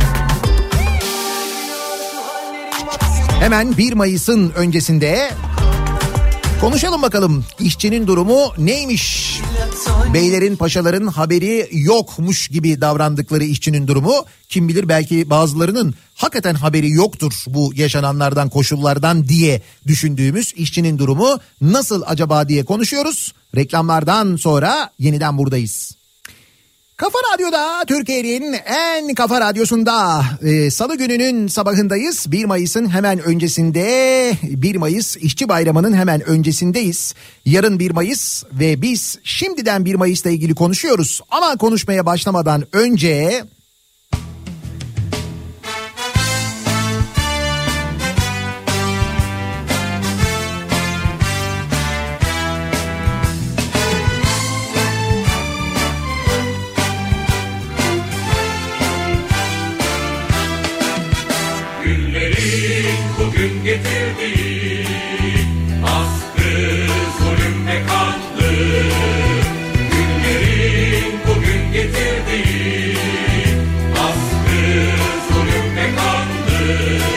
Hemen bir Mayıs'ın öncesinde konuşalım bakalım işçinin durumu neymiş? beylerin paşaların haberi yokmuş gibi davrandıkları işçinin durumu, kim bilir belki bazılarının hakikaten haberi yoktur bu yaşananlardan, koşullardan diye düşündüğümüz işçinin durumu nasıl acaba diye konuşuyoruz. Reklamlardan sonra yeniden buradayız. Kafa Radyo'da, Türkiye'nin en kafa radyosunda e, Salı gününün sabahındayız. bir Mayıs'ın hemen öncesinde, bir Mayıs İşçi Bayramı'nın hemen öncesindeyiz. Yarın bir Mayıs ve biz şimdiden bir Mayıs'la ilgili konuşuyoruz. Ama konuşmaya başlamadan önce... getirdi askı, zulüm ve kanlı. Günlerin bugün getirdi askı, zulüm ve kanlı.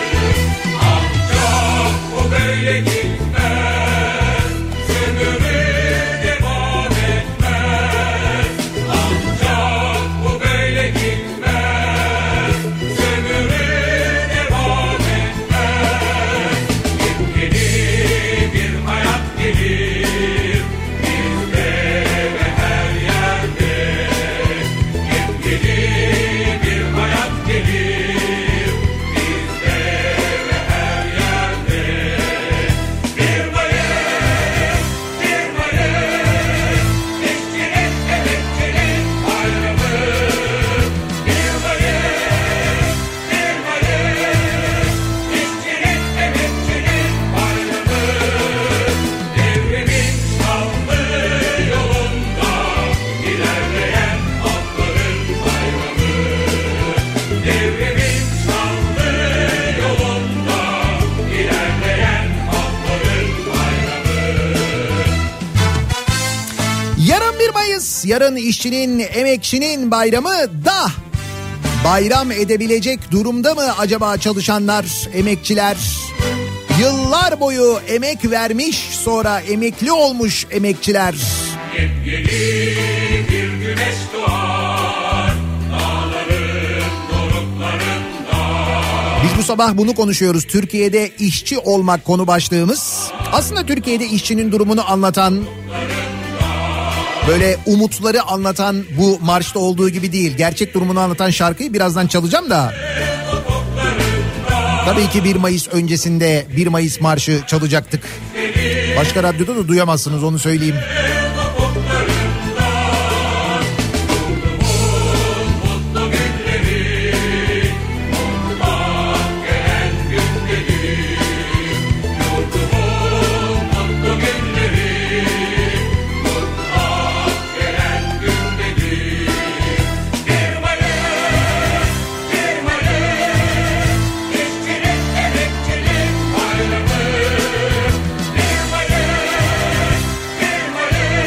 Ancak o böyle gitmez, sömürü devam etmez. Ancak o böyle gitmez, sömürü devam etmez. Yepyeni bir hayat gelir bizde ve her yerde. Yepyeni bir hayat gelir bizde ve her yerde. Bir Mayıs, bir Mayıs, işçinin, emekçinin bayramı. Bir Mayıs, bir Mayıs, işçinin, emekçinin bayramı. Devrimin şanlı yolunda ilerleyen halkların bayramı. Devrimin şanlı yolunda ilerleyen halkların bayramı. Yarın bir Mayıs, yarın işçinin, emekçinin bayramı da bayram edebilecek durumda mı acaba çalışanlar, emekçiler? Yıllar boyu emek vermiş, sonra emekli olmuş emekçiler. Yepyeni bir güneş doğar dağların doruklarında. Biz bu sabah bunu konuşuyoruz. Türkiye'de işçi olmak konu başlığımız. Aslında Türkiye'de işçinin durumunu anlatan, böyle umutları anlatan bu marşta olduğu gibi değil. Gerçek durumunu anlatan şarkıyı birazdan çalacağım da. Tabii ki bir Mayıs öncesinde bir Mayıs marşı çalacaktık. Başka radyoda da duyamazsınız, onu söyleyeyim. Mutlu günleri mutlak gelen gün gelir. Yurdumun mutlu günleri mutlak gelen gün gelir. Bir Mayıs, bir Mayıs, işçinin, emekçinin bayramı. Bir Mayıs, bir Mayıs,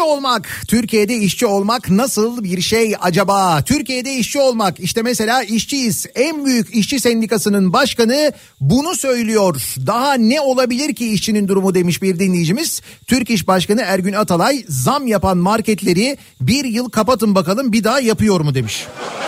olmak, Türkiye'de işçi olmak nasıl bir şey acaba? Türkiye'de işçi olmak, işte mesela işçiyiz. En büyük işçi sendikasının başkanı bunu söylüyor. Daha ne olabilir ki işçinin durumu demiş bir dinleyicimiz. Türk İş Başkanı Ergün Atalay, zam yapan marketleri bir yıl kapatın bakalım bir daha yapıyor mu demiş.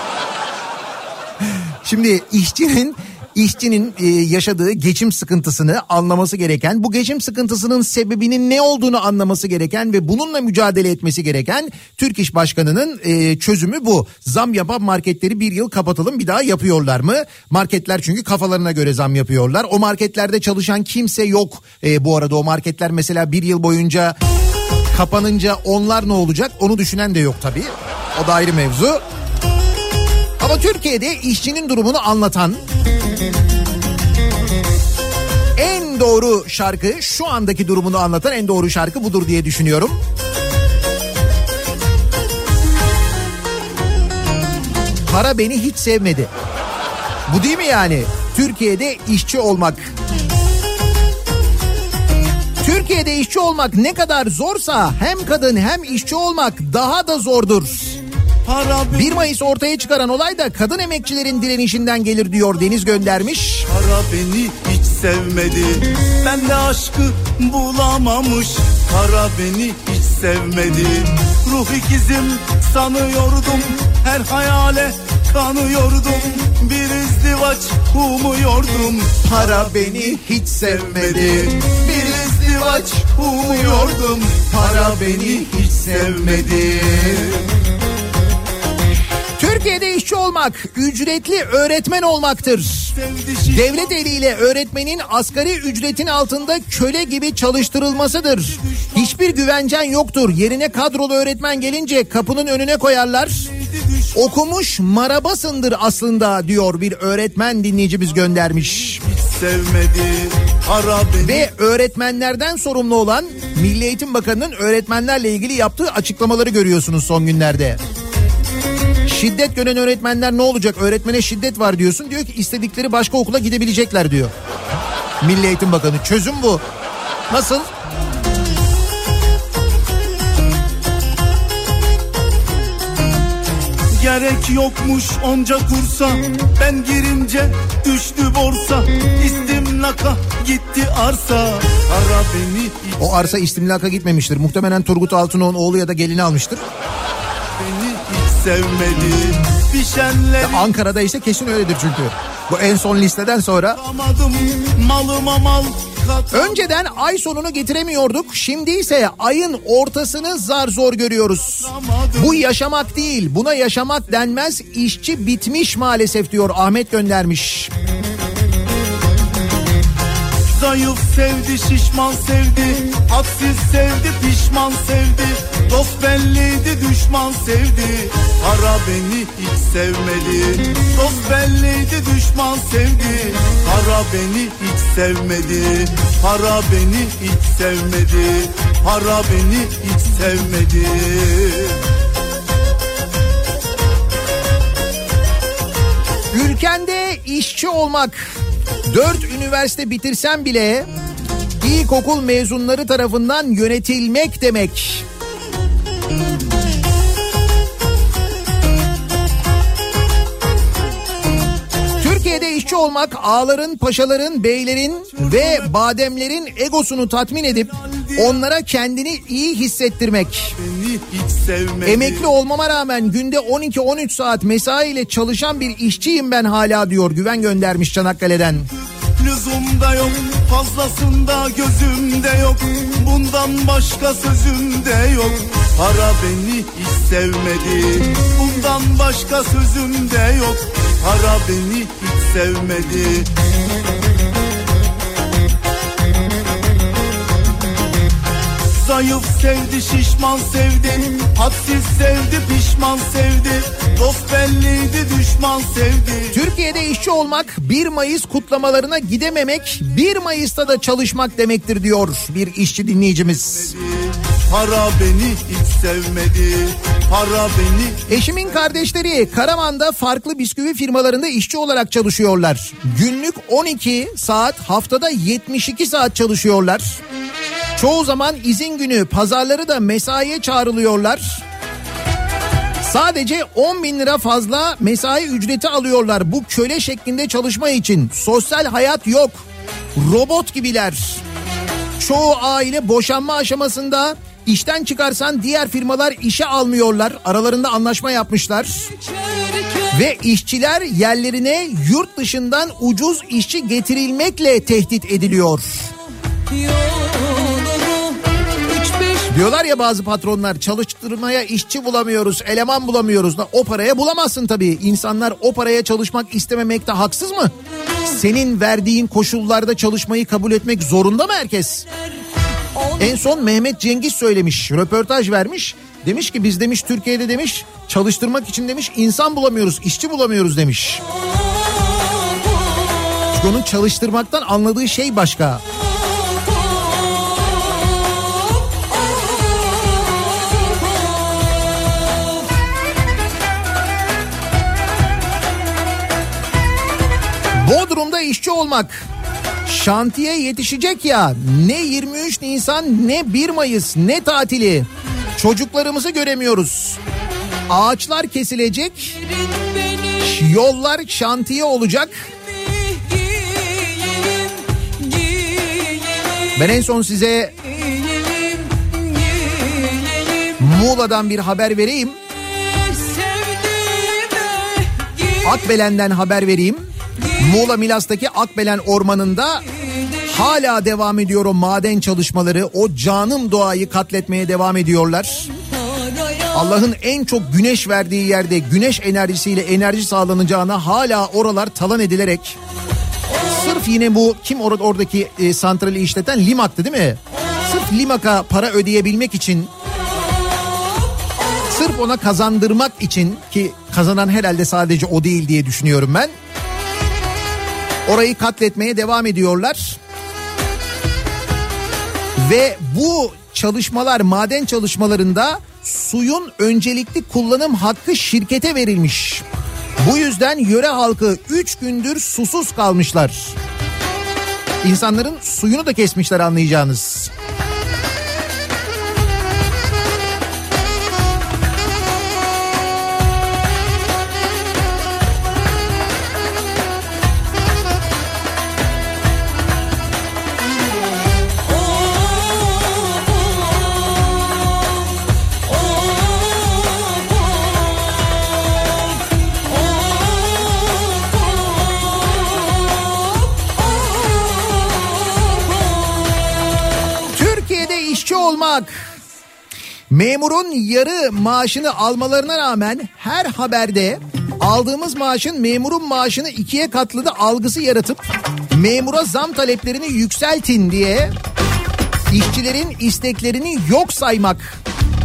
Şimdi işçinin işçinin e, yaşadığı geçim sıkıntısını anlaması gereken, bu geçim sıkıntısının sebebinin ne olduğunu anlaması gereken ve bununla mücadele etmesi gereken Türk İş Başkanı'nın e, çözümü bu. Zam yapan marketleri bir yıl kapatalım, bir daha yapıyorlar mı? Marketler çünkü kafalarına göre zam yapıyorlar. O marketlerde çalışan kimse yok. E, bu arada o marketler mesela bir yıl boyunca kapanınca onlar ne olacak? Onu düşünen de yok tabii. O da ayrı mevzu. Ama Türkiye'de işçinin durumunu anlatan en doğru şarkı, şu andaki durumunu anlatan en doğru şarkı budur diye düşünüyorum. Para beni hiç sevmedi. Bu değil mi yani? Türkiye'de işçi olmak. Türkiye'de işçi olmak ne kadar zorsa hem kadın hem işçi olmak daha da zordur. bir Mayıs ortaya çıkaran olay da kadın emekçilerin direnişinden gelir diyor Deniz göndermiş. Para beni hiç sevmedi, ben de aşkı bulamamış. Para beni hiç sevmedi, ruh ikizim sanıyordum, her hayale kanıyordum, bir izdivaç umuyordum. Para beni hiç sevmedi, bir izdivaç umuyordum. Para beni hiç sevmedi. Türkiye'de işçi olmak, ücretli öğretmen olmaktır. Devlet eliyle öğretmenin asgari ücretin altında köle gibi çalıştırılmasıdır. Hiçbir güvencen yoktur. Yerine kadrolu öğretmen gelince kapının önüne koyarlar. Okumuş marabasındır aslında diyor bir öğretmen dinleyicimiz göndermiş. Sevmedi, para beni. Ve öğretmenlerden sorumlu olan Milli Eğitim Bakanı'nın öğretmenlerle ilgili yaptığı açıklamaları görüyorsunuz son günlerde. Şiddet gören öğretmenler ne olacak? Öğretmene şiddet var diyorsun. Diyor ki istedikleri başka okula gidebilecekler diyor. Milli Eğitim Bakanı. Çözüm bu. Nasıl? Gerek yokmuş onca kursa, ben girince düştü borsa, istimlaka gitti arsa. Para beni hiç... O arsa istimlaka gitmemiştir. Muhtemelen Turgut Altınoğlu'nun oğlu ya da gelini almıştır. Beni hiç sevmedi. Pişenleri... Ankara'da ise kesin öyledir çünkü. Bu en son listeden sonra. Malıma mal. Önceden ay sonunu getiremiyorduk. Şimdi ise ayın ortasını zar zor görüyoruz. Bu yaşamak değil, buna yaşamak denmez. İşçi bitmiş maalesef diyor Ahmet göndermiş. Zayıf sevdi, şişman sevdi, hadsiz sevdi, pişman sevdi, dost belliydi, düşman sevdi. Para beni hiç sevmedi, dost belliydi, düşman sevdi. Para beni hiç sevmedi, para beni hiç sevmedi, para beni hiç sevmedi. Ülkende işçi olmak, dört üniversite bitirsen bile ilkokul mezunları tarafından yönetilmek demek. Türkiye'de işçi olmak, ağaların, paşaların, beylerin ve bademlerin egosunu tatmin edip onlara kendini iyi hissettirmek. Emekli olmama rağmen günde on iki on üç saat mesaiyle çalışan bir işçiyim ben hala diyor Güven göndermiş Çanakkale'den. Lüzumda yok, fazlasında gözümde yok, bundan başka sözümde yok. Para beni hiç sevmedi, bundan başka sözümde yok. Para beni hiç sevmedi. Zayıf sevdi, şişman sevdi, hadsiz sevdi, pişman sevdi, dost belliydi, düşman sevdi. Türkiye'de işçi olmak bir Mayıs kutlamalarına gidememek, bir Mayıs'ta da çalışmak demektir diyor bir işçi dinleyicimiz. Para beni hiç sevmedi, para beni... Eşimin kardeşleri Karaman'da farklı bisküvi firmalarında işçi olarak çalışıyorlar. Günlük on iki saat, haftada yetmiş iki saat çalışıyorlar. Çoğu zaman izin günü, pazarları da mesaiye çağrılıyorlar. Sadece on bin lira fazla mesai ücreti alıyorlar bu köle şeklinde çalışma için. Sosyal hayat yok. Robot gibiler. Çoğu aile boşanma aşamasında, işten çıkarsan diğer firmalar işe almıyorlar. Aralarında anlaşma yapmışlar. Ve işçiler yerlerine yurt dışından ucuz işçi getirilmekle tehdit ediliyor. Diyorlar ya bazı patronlar, çalıştırmaya işçi bulamıyoruz, eleman bulamıyoruz. O paraya bulamazsın tabii. İnsanlar o paraya çalışmak istememekte haksız mı? Senin verdiğin koşullarda çalışmayı kabul etmek zorunda mı herkes? En son Mehmet Cengiz söylemiş, röportaj vermiş. Demiş ki biz demiş Türkiye'de demiş çalıştırmak için demiş insan bulamıyoruz, işçi bulamıyoruz demiş. Çünkü onun çalıştırmaktan anladığı şey başka. Bodrum'da işçi olmak. Şantiye yetişecek ya, ne yirmi üç Nisan ne bir Mayıs ne tatili. Çocuklarımızı göremiyoruz. Ağaçlar kesilecek. Yollar şantiye olacak. Ben en son size Muğla'dan bir haber vereyim. Akbelen'den haber vereyim. Muğla Milas'taki Akbelen Ormanı'nda hala devam ediyor o maden çalışmaları. O canım doğayı katletmeye devam ediyorlar. Allah'ın en çok güneş verdiği yerde güneş enerjisiyle enerji sağlanacağına hala oralar talan edilerek. Sırf yine bu kim or- oradaki e, santrali işleten Limak'tı değil mi? Sırf Limak'a para ödeyebilmek için, sırf ona kazandırmak için, ki kazanan herhalde sadece o değil diye düşünüyorum ben. Orayı katletmeye devam ediyorlar. Ve bu çalışmalar, maden çalışmalarında suyun öncelikli kullanım hakkı şirkete verilmiş. Bu yüzden yöre halkı üç gündür susuz kalmışlar. İnsanların suyunu da kesmişler anlayacağınız. Olmak. Memurun yarı maaşını almalarına rağmen her haberde aldığımız maaşın memurun maaşını ikiye katladı algısı yaratıp memura zam taleplerini yükseltin diye işçilerin isteklerini yok saymak.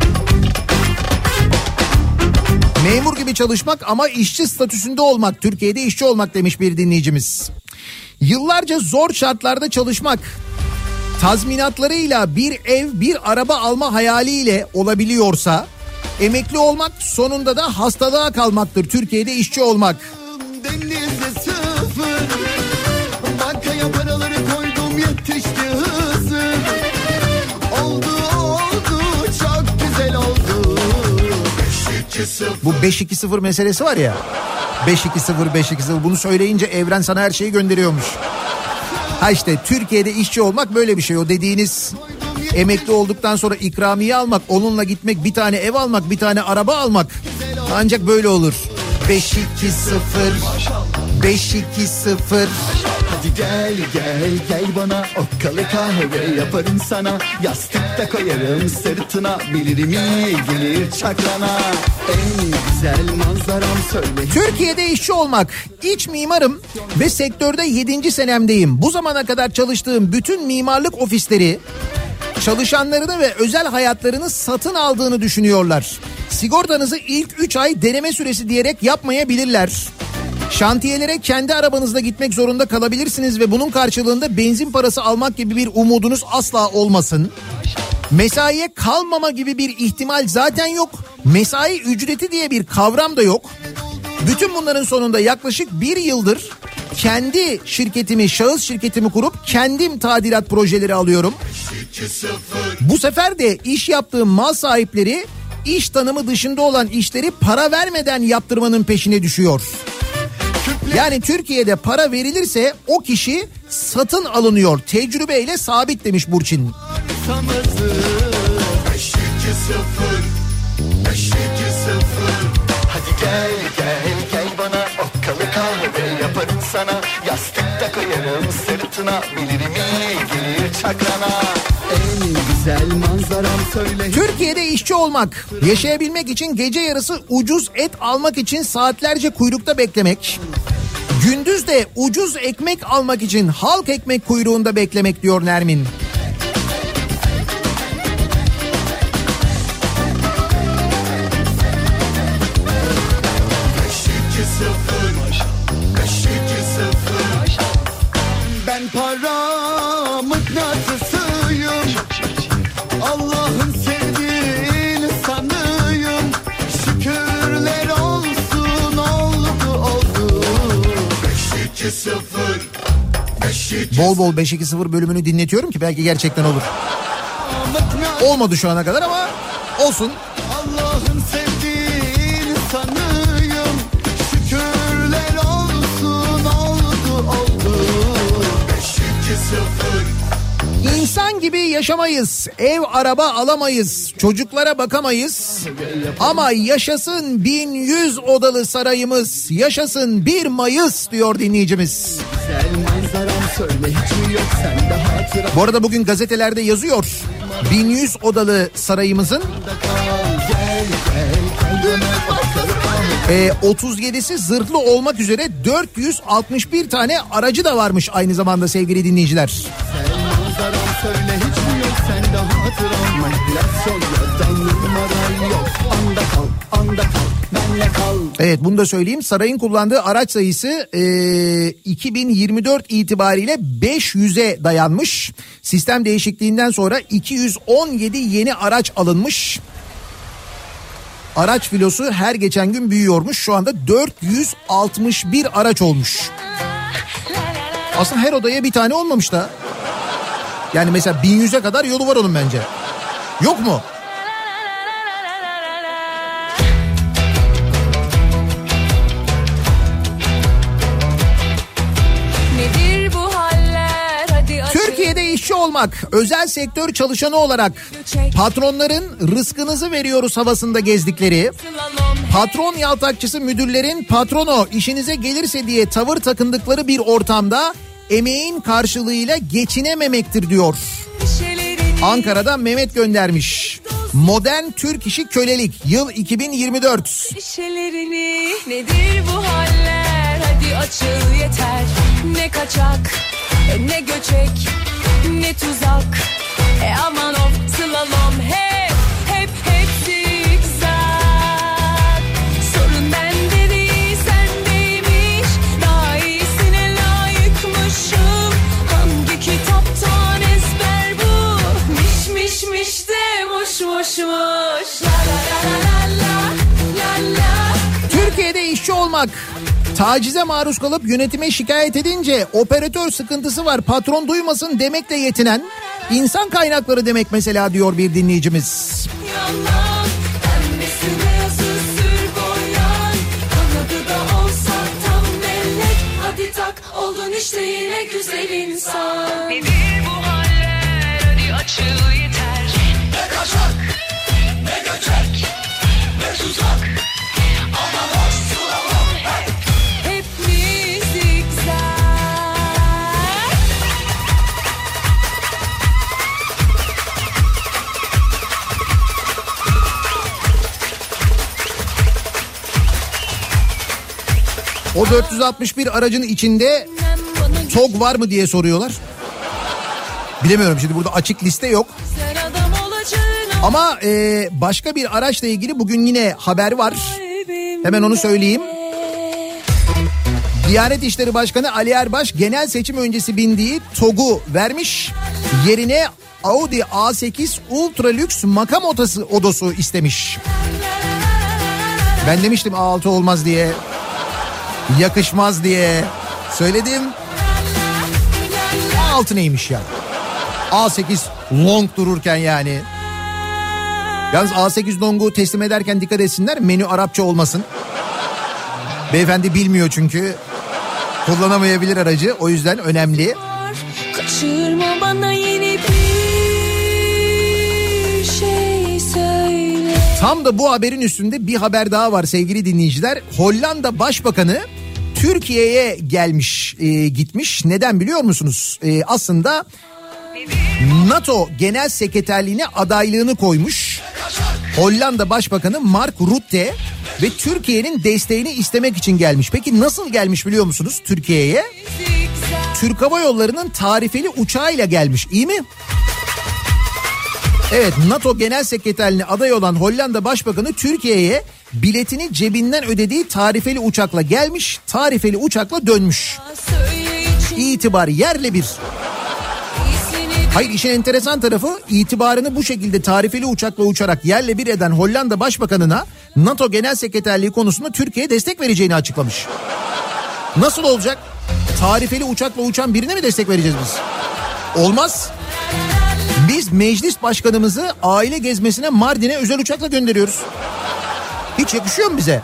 Memur gibi çalışmak ama işçi statüsünde olmak, Türkiye'de işçi olmak demiş bir dinleyicimiz. Yıllarca zor şartlarda çalışmak, tazminatlarıyla bir ev, bir araba alma hayaliyle olabiliyorsa emekli olmak sonunda da hastalığa kalmaktır Türkiye'de işçi olmak. Denizde sıfır, bankaya paraları koydum yetişti hızır. Oldu oldu çok güzel oldu. Bu beş iki sıfır meselesi var ya. beş iki sıfır beş iki sıfır bunu söyleyince evren sana her şeyi gönderiyormuş. Ha işte Türkiye'de işçi olmak böyle bir şey. O dediğiniz emekli olduktan sonra ikramiye almak, onunla gitmek, bir tane ev almak, bir tane araba almak ancak böyle olur. beş iki sıfır beş iki sıfır Hadi gel gel gel bana okkalı kahve yaparım sana. Yastık da koyarım sırtına, bilirim iyi gelir çakrana. En güzel manzaram söyle. Türkiye'de işçi olmak. İç mimarım ve sektörde yedinci senemdeyim. Bu zamana kadar çalıştığım bütün mimarlık ofisleri çalışanlarını ve özel hayatlarını satın aldığını düşünüyorlar. Sigortanızı ilk üç ay deneme süresi diyerek yapmayabilirler. Şantiyelere kendi arabanızla gitmek zorunda kalabilirsiniz ve bunun karşılığında benzin parası almak gibi bir umudunuz asla olmasın. Mesaiye kalmama gibi bir ihtimal zaten yok. Mesai ücreti diye bir kavram da yok. Bütün bunların sonunda yaklaşık bir yıldır kendi şirketimi, şahıs şirketimi kurup kendim tadilat projeleri alıyorum. Bu sefer de iş yaptığım mal sahipleri iş tanımı dışında olan işleri para vermeden yaptırmanın peşine düşüyor. Yani Türkiye'de para verilirse o kişi satın alınıyor. Tecrübeyle sabit demiş Burçin. Hadi gel gel gel bana okkalı kahve yaparım sana. Yastıkta koyarım sırtına, bilirim iyi gelir çakrana. En güzel manzaram söyle. Türkiye'de işçi olmak, yaşayabilmek için gece yarısı ucuz et almak için saatlerce kuyrukta beklemek. Gündüz de ucuz ekmek almak için halk ekmek kuyruğunda beklemek diyor Nermin. Ben para mıknatısıyım, Allah'ın sevdiğini sanıyım. Şükürler olsun oldu oldu. Bol bol beş iki sıfır bölümünü dinletiyorum ki belki gerçekten olur. Olmadı şu ana kadar ama olsun. Allah'ın sevdiğini sanıyım. Şükürler olsun oldu oldu. İnsan gibi yaşamayız, ev araba alamayız, çocuklara bakamayız. Ama yaşasın bin yüz odalı sarayımız, yaşasın bir Mayıs diyor dinleyicimiz. Bu arada bugün gazetelerde yazıyor. bin yüz odalı sarayımızın e, otuz yedisi zırhlı olmak üzere dört yüz altmış bir tane aracı da varmış aynı zamanda sevgili dinleyiciler. Söyle hiç mi yok sende hatıram, manipülasyon ya da numara yok. Anda kal, anda kal, benle kal. Evet, bunu da söyleyeyim. Sarayın kullandığı araç sayısı e, iki bin yirmi dört itibariyle beş yüze dayanmış. Sistem değişikliğinden sonra iki yüz on yedi yeni araç alınmış. Araç filosu her geçen gün büyüyormuş. Şu anda dört yüz altmış bir araç olmuş. Aslında her odaya bir tane olmamış da. Yani mesela bin yüze kadar yolu var onun bence. Yok mu? Nedir bu haller? Hadi açın. Türkiye'de işçi olmak, özel sektör çalışanı olarak patronların rızkınızı veriyoruz havasında gezdikleri, patron yaltakçısı müdürlerin patrono işinize gelirse diye tavır takındıkları bir ortamda emeğin karşılığıyla geçinememektir diyor. Ankara'da Mehmet göndermiş. Modern Türk işi kölelik yıl iki bin yirmi dört. Şişelerini, nedir bu haller? Hadi açıl yeter. Ne kaçak, ne göçek, ne tuzak. E aman of slalom hep, hep hep zigzag. Sorun bende değil sendeymiş. Daha iyisine layıkmışım. Hangi kitaptan ezber bu? Miş miş miş de muş muş muş. La la la la la la la. Türkiye'de işçi olmak, tacize maruz kalıp yönetime şikayet edince operatör sıkıntısı var patron duymasın demekle yetinen insan kaynakları demek mesela diyor bir dinleyicimiz. Yalan, pembesi beyazı sür boyan. Kanadı da olsa tam melek. Hadi tak oldun işte yine güzel insan. Nedir bu haller? Hadi açıl yeter. Ne kaçak, ne göçek, ne tuzak. Ama boş sulamam hep. Hep mi zigzag? O dört yüz altmış bir aracın içinde TOG var mı diye soruyorlar. Bilemiyorum, şimdi burada açık liste yok. Ama e, başka bir araçla ilgili bugün yine haber var. Hemen onu söyleyeyim. Diyanet İşleri Başkanı Ali Erbaş genel seçim öncesi bindiği TOG'u vermiş. Yerine Audi A sekiz Ultra Lüks makam odası, odası istemiş. Ben demiştim A altı olmaz diye. Yakışmaz diye söyledim. A altı neymiş ya? A sekiz long dururken yani. Yalnız A sekiz longu teslim ederken dikkat etsinler, menü Arapça olmasın. Beyefendi bilmiyor çünkü. Kullanamayabilir aracı, o yüzden önemli. Kaçırma bana yeni bir şey söyle. Tam da bu haberin üstünde bir haber daha var sevgili dinleyiciler. Hollanda Başbakanı Türkiye'ye gelmiş, e, gitmiş. Neden biliyor musunuz? E, aslında NATO Genel Sekreterliğine adaylığını koymuş. Hollanda Başbakanı Mark Rutte ve Türkiye'nin desteğini istemek için gelmiş. Peki nasıl gelmiş biliyor musunuz Türkiye'ye? Türk Hava Yolları'nın tarifeli uçağıyla gelmiş. İyi mi? Evet, NATO Genel Sekreterliğine aday olan Hollanda Başbakanı Türkiye'ye biletini cebinden ödediği tarifeli uçakla gelmiş, tarifeli uçakla dönmüş. İtibar yerle bir. Hayır, işin enteresan tarafı, itibarını bu şekilde tarifeli uçakla uçarak yerle bir eden Hollanda Başbakanı'na NATO Genel Sekreterliği konusunda Türkiye'ye destek vereceğini açıklamış. Nasıl olacak? Tarifeli uçakla uçan birine mi destek vereceğiz biz? Olmaz. Biz meclis başkanımızı aile gezmesine Mardin'e özel uçakla gönderiyoruz. Hiç yakışıyor mu bize?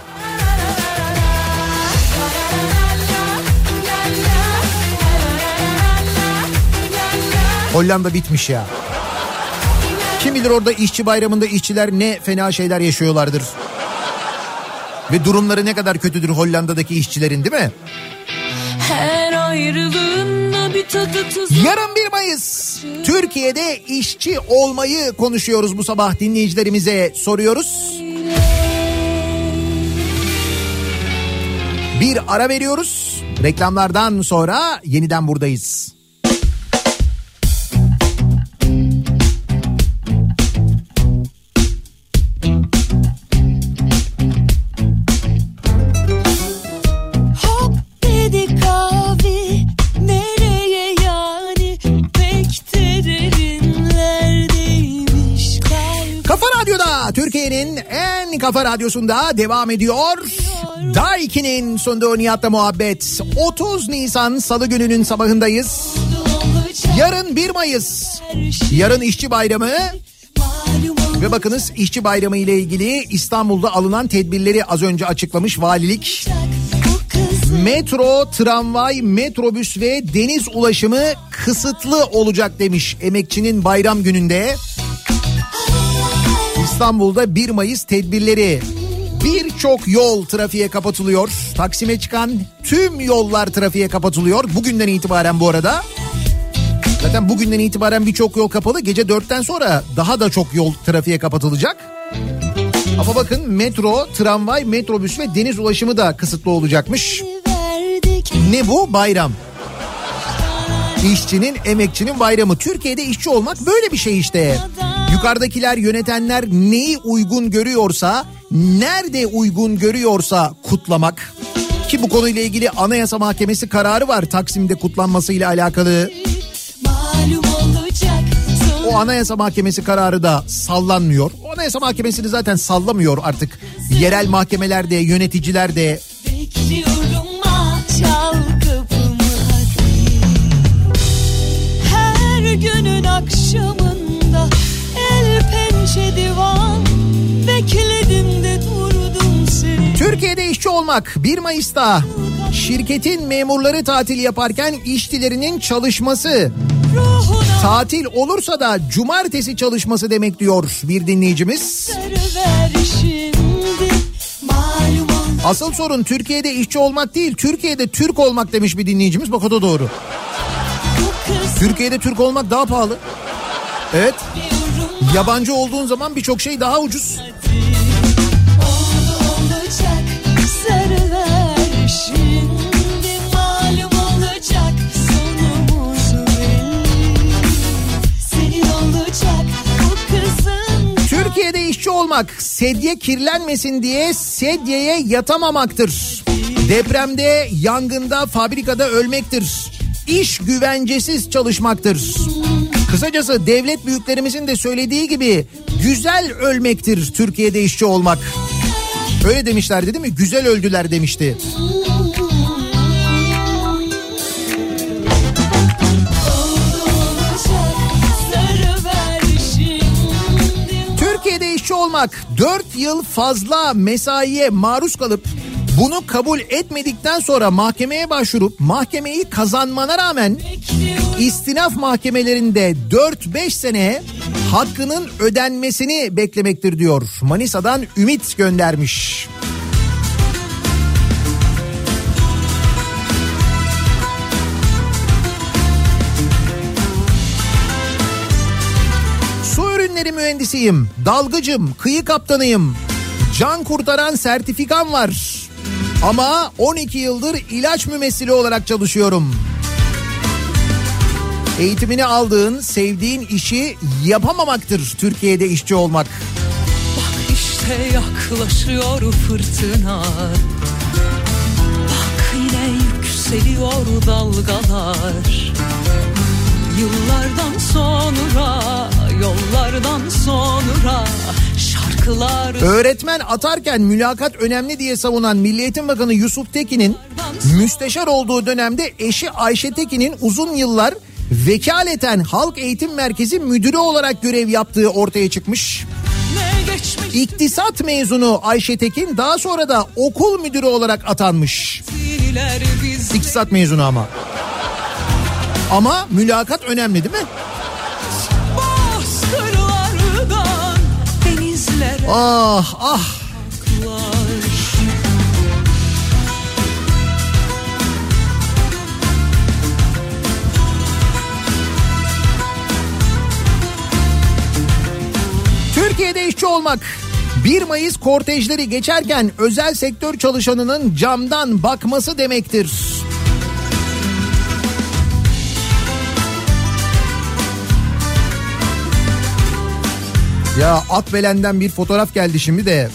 Hollanda bitmiş ya. Kim bilir orada işçi bayramında işçiler ne fena şeyler yaşıyorlardır. Ve durumları ne kadar kötüdür Hollanda'daki işçilerin, değil mi? Her ayrılığında bir tadı tuzu. Yarın bir Mayıs. Türkiye'de işçi olmayı konuşuyoruz bu sabah, dinleyicilerimize soruyoruz. Bir ara veriyoruz. Reklamlardan sonra yeniden buradayız. Türkiye'nin en kafa radyosunda devam ediyor. Daiki'nin sunduğu Nihat'la muhabbet. otuz Nisan Salı gününün sabahındayız. Yarın bir Mayıs. Yarın işçi bayramı. Ve bakınız, işçi bayramı ile ilgili İstanbul'da alınan tedbirleri az önce açıklamış valilik. Metro, tramvay, metrobüs ve deniz ulaşımı kısıtlı olacak demiş emekçinin bayram gününde. İstanbul'da bir Mayıs tedbirleri. Birçok yol trafiğe kapatılıyor. Taksim'e çıkan tüm yollar trafiğe kapatılıyor. Bugünden itibaren bu arada. Zaten bugünden itibaren birçok yol kapalı. Gece dörtten sonra daha da çok yol trafiğe kapatılacak. Ama bakın, metro, tramvay, metrobüs ve deniz ulaşımı da kısıtlı olacakmış. Ne bu? Bayram. İşçinin, emekçinin bayramı. Türkiye'de işçi olmak böyle bir şey işte. Yukarıdakiler, yönetenler neyi uygun görüyorsa, nerede uygun görüyorsa kutlamak. Ki bu konuyla ilgili Anayasa Mahkemesi kararı var Taksim'de kutlanmasıyla alakalı. O Anayasa Mahkemesi kararı da sallanmıyor. O Anayasa Mahkemesi'ni zaten sallamıyor artık. Yerel mahkemelerde, yöneticiler de. Bekliyorum ah, çal kapımı hadi. Her günün akşamında el pençe divan, bekledim de durdum seni. Türkiye'de işçi olmak bir Mayıs'ta şirketin memurları tatil yaparken işçilerinin çalışması. Ruhuna tatil olursa da cumartesi çalışması demek diyor bir dinleyicimiz. Asıl sorun Türkiye'de işçi olmak değil, Türkiye'de Türk olmak demiş bir dinleyicimiz. Bak, o da doğru. Türkiye'de Türk olmak daha pahalı. Evet. Yabancı olduğun zaman birçok şey daha ucuz. Türkiye'de işçi olmak sedye kirlenmesin diye sedyeye yatamamaktır. Depremde, yangında, fabrikada ölmektir. İş güvencesiz çalışmaktır. Kısacası devlet büyüklerimizin de söylediği gibi güzel ölmektir Türkiye'de işçi olmak. Öyle demişlerdi değil mi? Güzel öldüler demişti. olmak, dört yıl fazla mesaiye maruz kalıp bunu kabul etmedikten sonra mahkemeye başvurup mahkemeyi kazanmana rağmen istinaf mahkemelerinde dört beş sene hakkının ödenmesini beklemektir diyor. Manisa'dan Ümit göndermiş. Su ürünleri mühendisiyim, dalgıcım, kıyı kaptanıyım, can kurtaran sertifikam var. Ama on iki yıldır ilaç mümessili olarak çalışıyorum. Eğitimini aldığın, sevdiğin işi yapamamaktır Türkiye'de işçi olmak. Bak işte yaklaşıyor fırtına. Bak yine yükseliyor dalgalar. Yıllardan sonra, yollardan sonra şarkılar... Öğretmen atarken mülakat önemli diye savunan Milli Eğitim Bakanı Yusuf Tekin'in müsteşar olduğu dönemde eşi Ayşe Tekin'in uzun yıllar vekaleten Halk Eğitim Merkezi müdürü olarak görev yaptığı ortaya çıkmış. İktisat mezunu Ayşe Tekin daha sonra da okul müdürü olarak atanmış. İktisat mezunu ama. Ama mülakat önemli değil mi? Ah ah. Türkiye'de işçi olmak, bir Mayıs kortejleri geçerken özel sektör çalışanının camdan bakması demektir. Ya Akbelen'den bir fotoğraf geldi şimdi de.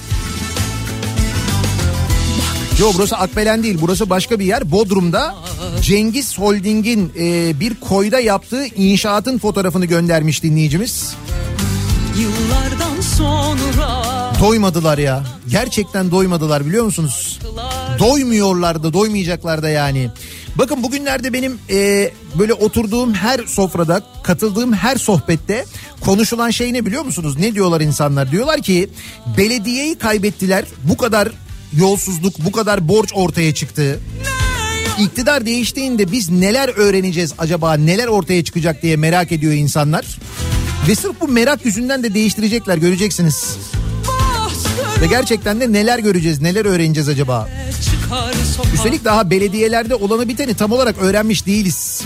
Yok burası Akbelen değil, burası başka bir yer. Bodrum'da Cengiz Holding'in e, bir koyda yaptığı inşaatın fotoğrafını göndermiş dinleyicimiz. Yıllardan sonra doymadılar ya. Gerçekten doymadılar biliyor musunuz? Doymuyorlar da doymayacaklar da yani. Bakın bugünlerde benim e, böyle oturduğum her sofrada, katıldığım her sohbette konuşulan şey ne biliyor musunuz? Ne diyorlar insanlar? Diyorlar ki belediyeyi kaybettiler. Bu kadar yolsuzluk, bu kadar borç ortaya çıktı. İktidar değiştiğinde biz neler öğreneceğiz acaba, neler ortaya çıkacak diye merak ediyor insanlar. Ve sırf bu merak yüzünden de değiştirecekler, göreceksiniz. Ve gerçekten de neler göreceğiz, neler öğreneceğiz acaba? Üstelik daha belediyelerde olanı biteni tam olarak öğrenmiş değiliz.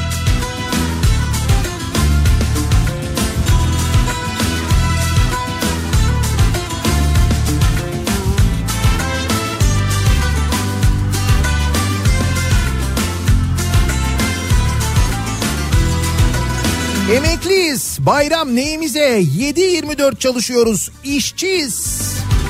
Emekliyiz, bayram neyimize, yedi yirmi dört çalışıyoruz, işçiyiz.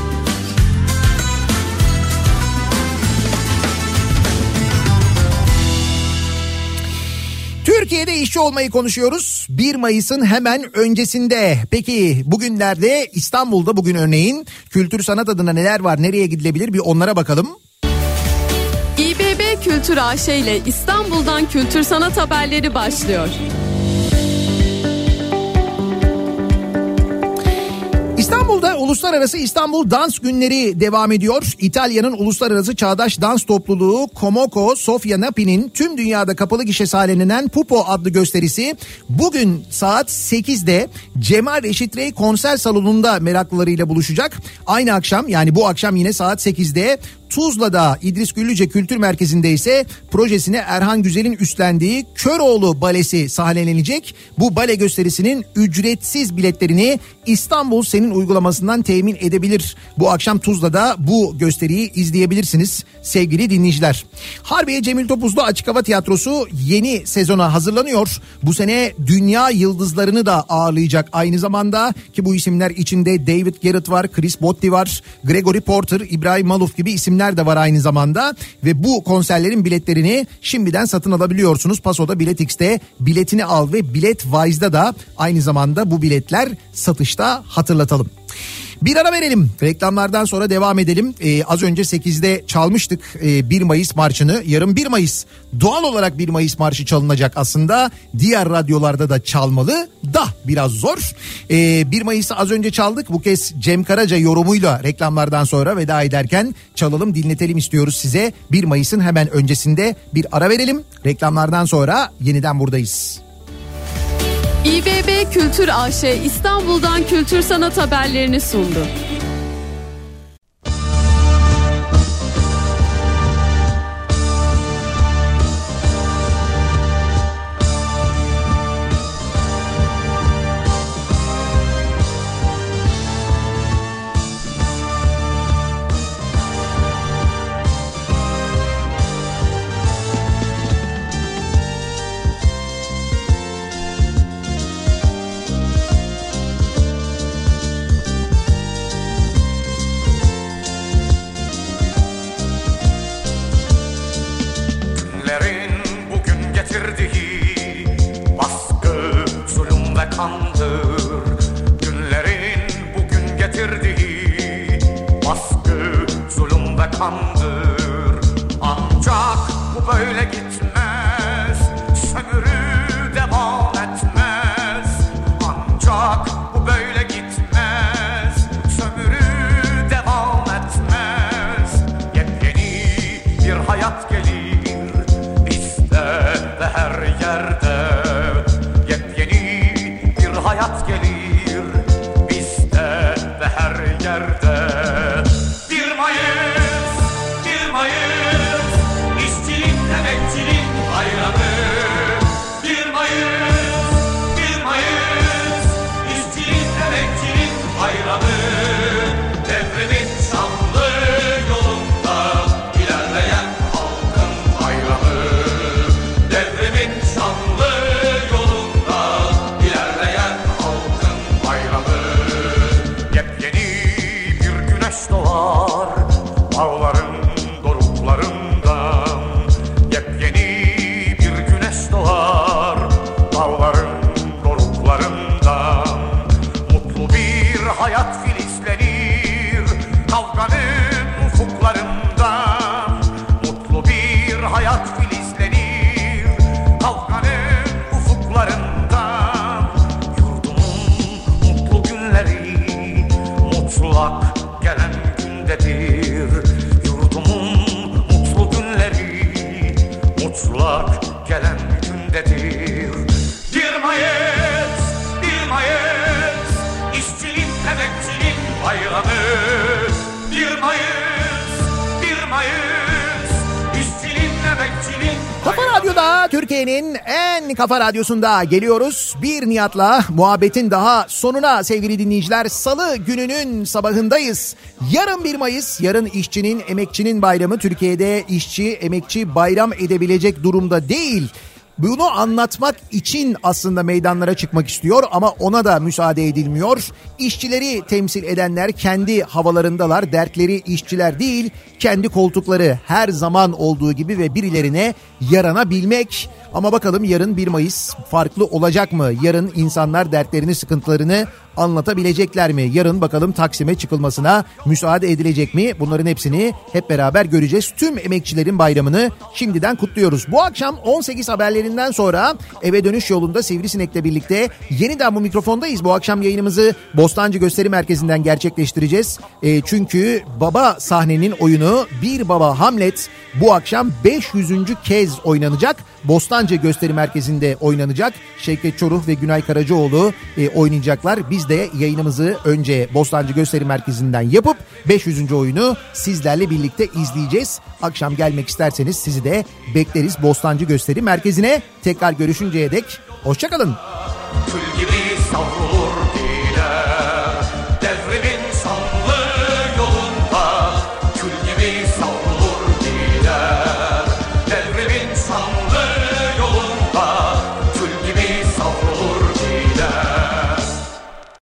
Türkiye'de işçi olmayı konuşuyoruz. bir Mayıs'ın hemen öncesinde. Peki bugünlerde İstanbul'da bugün örneğin kültür sanat adına neler var, nereye gidilebilir bir onlara bakalım. İ B B Kültür A Ş ile İstanbul'dan kültür sanat haberleri başlıyor. İstanbul'da Uluslararası İstanbul Dans Günleri devam ediyor. İtalya'nın uluslararası çağdaş dans topluluğu Comoko Sofia Napi'nin tüm dünyada kapalı gişe sahnelenen Pupo adlı gösterisi bugün saat sekizde Cemal Reşit Rey konser salonunda meraklılarıyla buluşacak. Aynı akşam, yani bu akşam yine saat sekizde Tuzla'da İdris Güllüce Kültür Merkezi'nde ise projesine Erhan Güzel'in üstlendiği Köroğlu Balesi sahnelenecek. Bu bale gösterisinin ücretsiz biletlerini İstanbul Senin uygulamasından temin edebilir. Bu akşam Tuzla'da bu gösteriyi izleyebilirsiniz sevgili dinleyiciler. Harbiye Cemil Topuzlu Açık Hava Tiyatrosu yeni sezona hazırlanıyor. Bu sene dünya yıldızlarını da ağırlayacak aynı zamanda, ki bu isimler içinde David Garrett var, Chris Botti var, Gregory Porter, İbrahim Maluf gibi isimler de var aynı zamanda. Ve bu konserlerin biletlerini şimdiden satın alabiliyorsunuz. Paso'da, Bilet X'te biletini al ve Bilet Wise'da da aynı zamanda bu biletler satışta, hatırlatalım. Bir ara verelim. Reklamlardan sonra devam edelim. Ee, az önce sekizde çalmıştık ee, bir Mayıs marşını. Yarın bir Mayıs. Doğal olarak bir Mayıs marşı çalınacak aslında. Diğer radyolarda da çalmalı. Da biraz zor. Ee, bir Mayıs'ı az önce çaldık. Bu kez Cem Karaca yorumuyla reklamlardan sonra veda ederken çalalım, dinletelim istiyoruz size. bir Mayıs'ın hemen öncesinde bir ara verelim. Reklamlardan sonra yeniden buradayız. İ B B Kültür A Ş İstanbul'dan kültür sanat haberlerini sundu. Türkiye'nin en kafa radyosunda geliyoruz. Bir Nihat'la muhabbetin daha sonuna sevgili dinleyiciler. Salı gününün sabahındayız. Yarın bir Mayıs, yarın işçinin, emekçinin bayramı. Türkiye'de işçi, emekçi bayram edebilecek durumda değil. Bunu anlatmak için aslında meydanlara çıkmak istiyor ama ona da müsaade edilmiyor. İşçileri temsil edenler kendi havalarındalar. Dertleri işçiler değil, kendi koltukları, her zaman olduğu gibi ve birilerine yaranabilmek. Ama bakalım yarın bir Mayıs farklı olacak mı? Yarın insanlar dertlerini, sıkıntılarını anlatabilecekler mi? Yarın bakalım Taksim'e çıkılmasına müsaade edilecek mi? Bunların hepsini hep beraber göreceğiz. Tüm emekçilerin bayramını şimdiden kutluyoruz. Bu akşam on sekiz haberlerinden sonra eve dönüş yolunda Sivrisinek'le birlikte yeniden bu mikrofondayız. Bu akşam yayınımızı Bostancı Gösteri Merkezi'nden gerçekleştireceğiz. E, çünkü baba sahnenin oyunu Bir Baba Hamlet bu akşam beş yüzüncü kez oynanacak. Bostancı Gösteri Merkezi'nde oynanacak. Şevket Çoruh ve Günay Karacaoğlu e, oynayacaklar. Biz de yayınımızı önce Bostancı Gösteri Merkezi'nden yapıp beş yüzüncü oyunu sizlerle birlikte izleyeceğiz. Akşam gelmek isterseniz sizi de bekleriz Bostancı Gösteri Merkezi'ne. Tekrar görüşünceye dek hoşça kalın. Kül gibi savrulur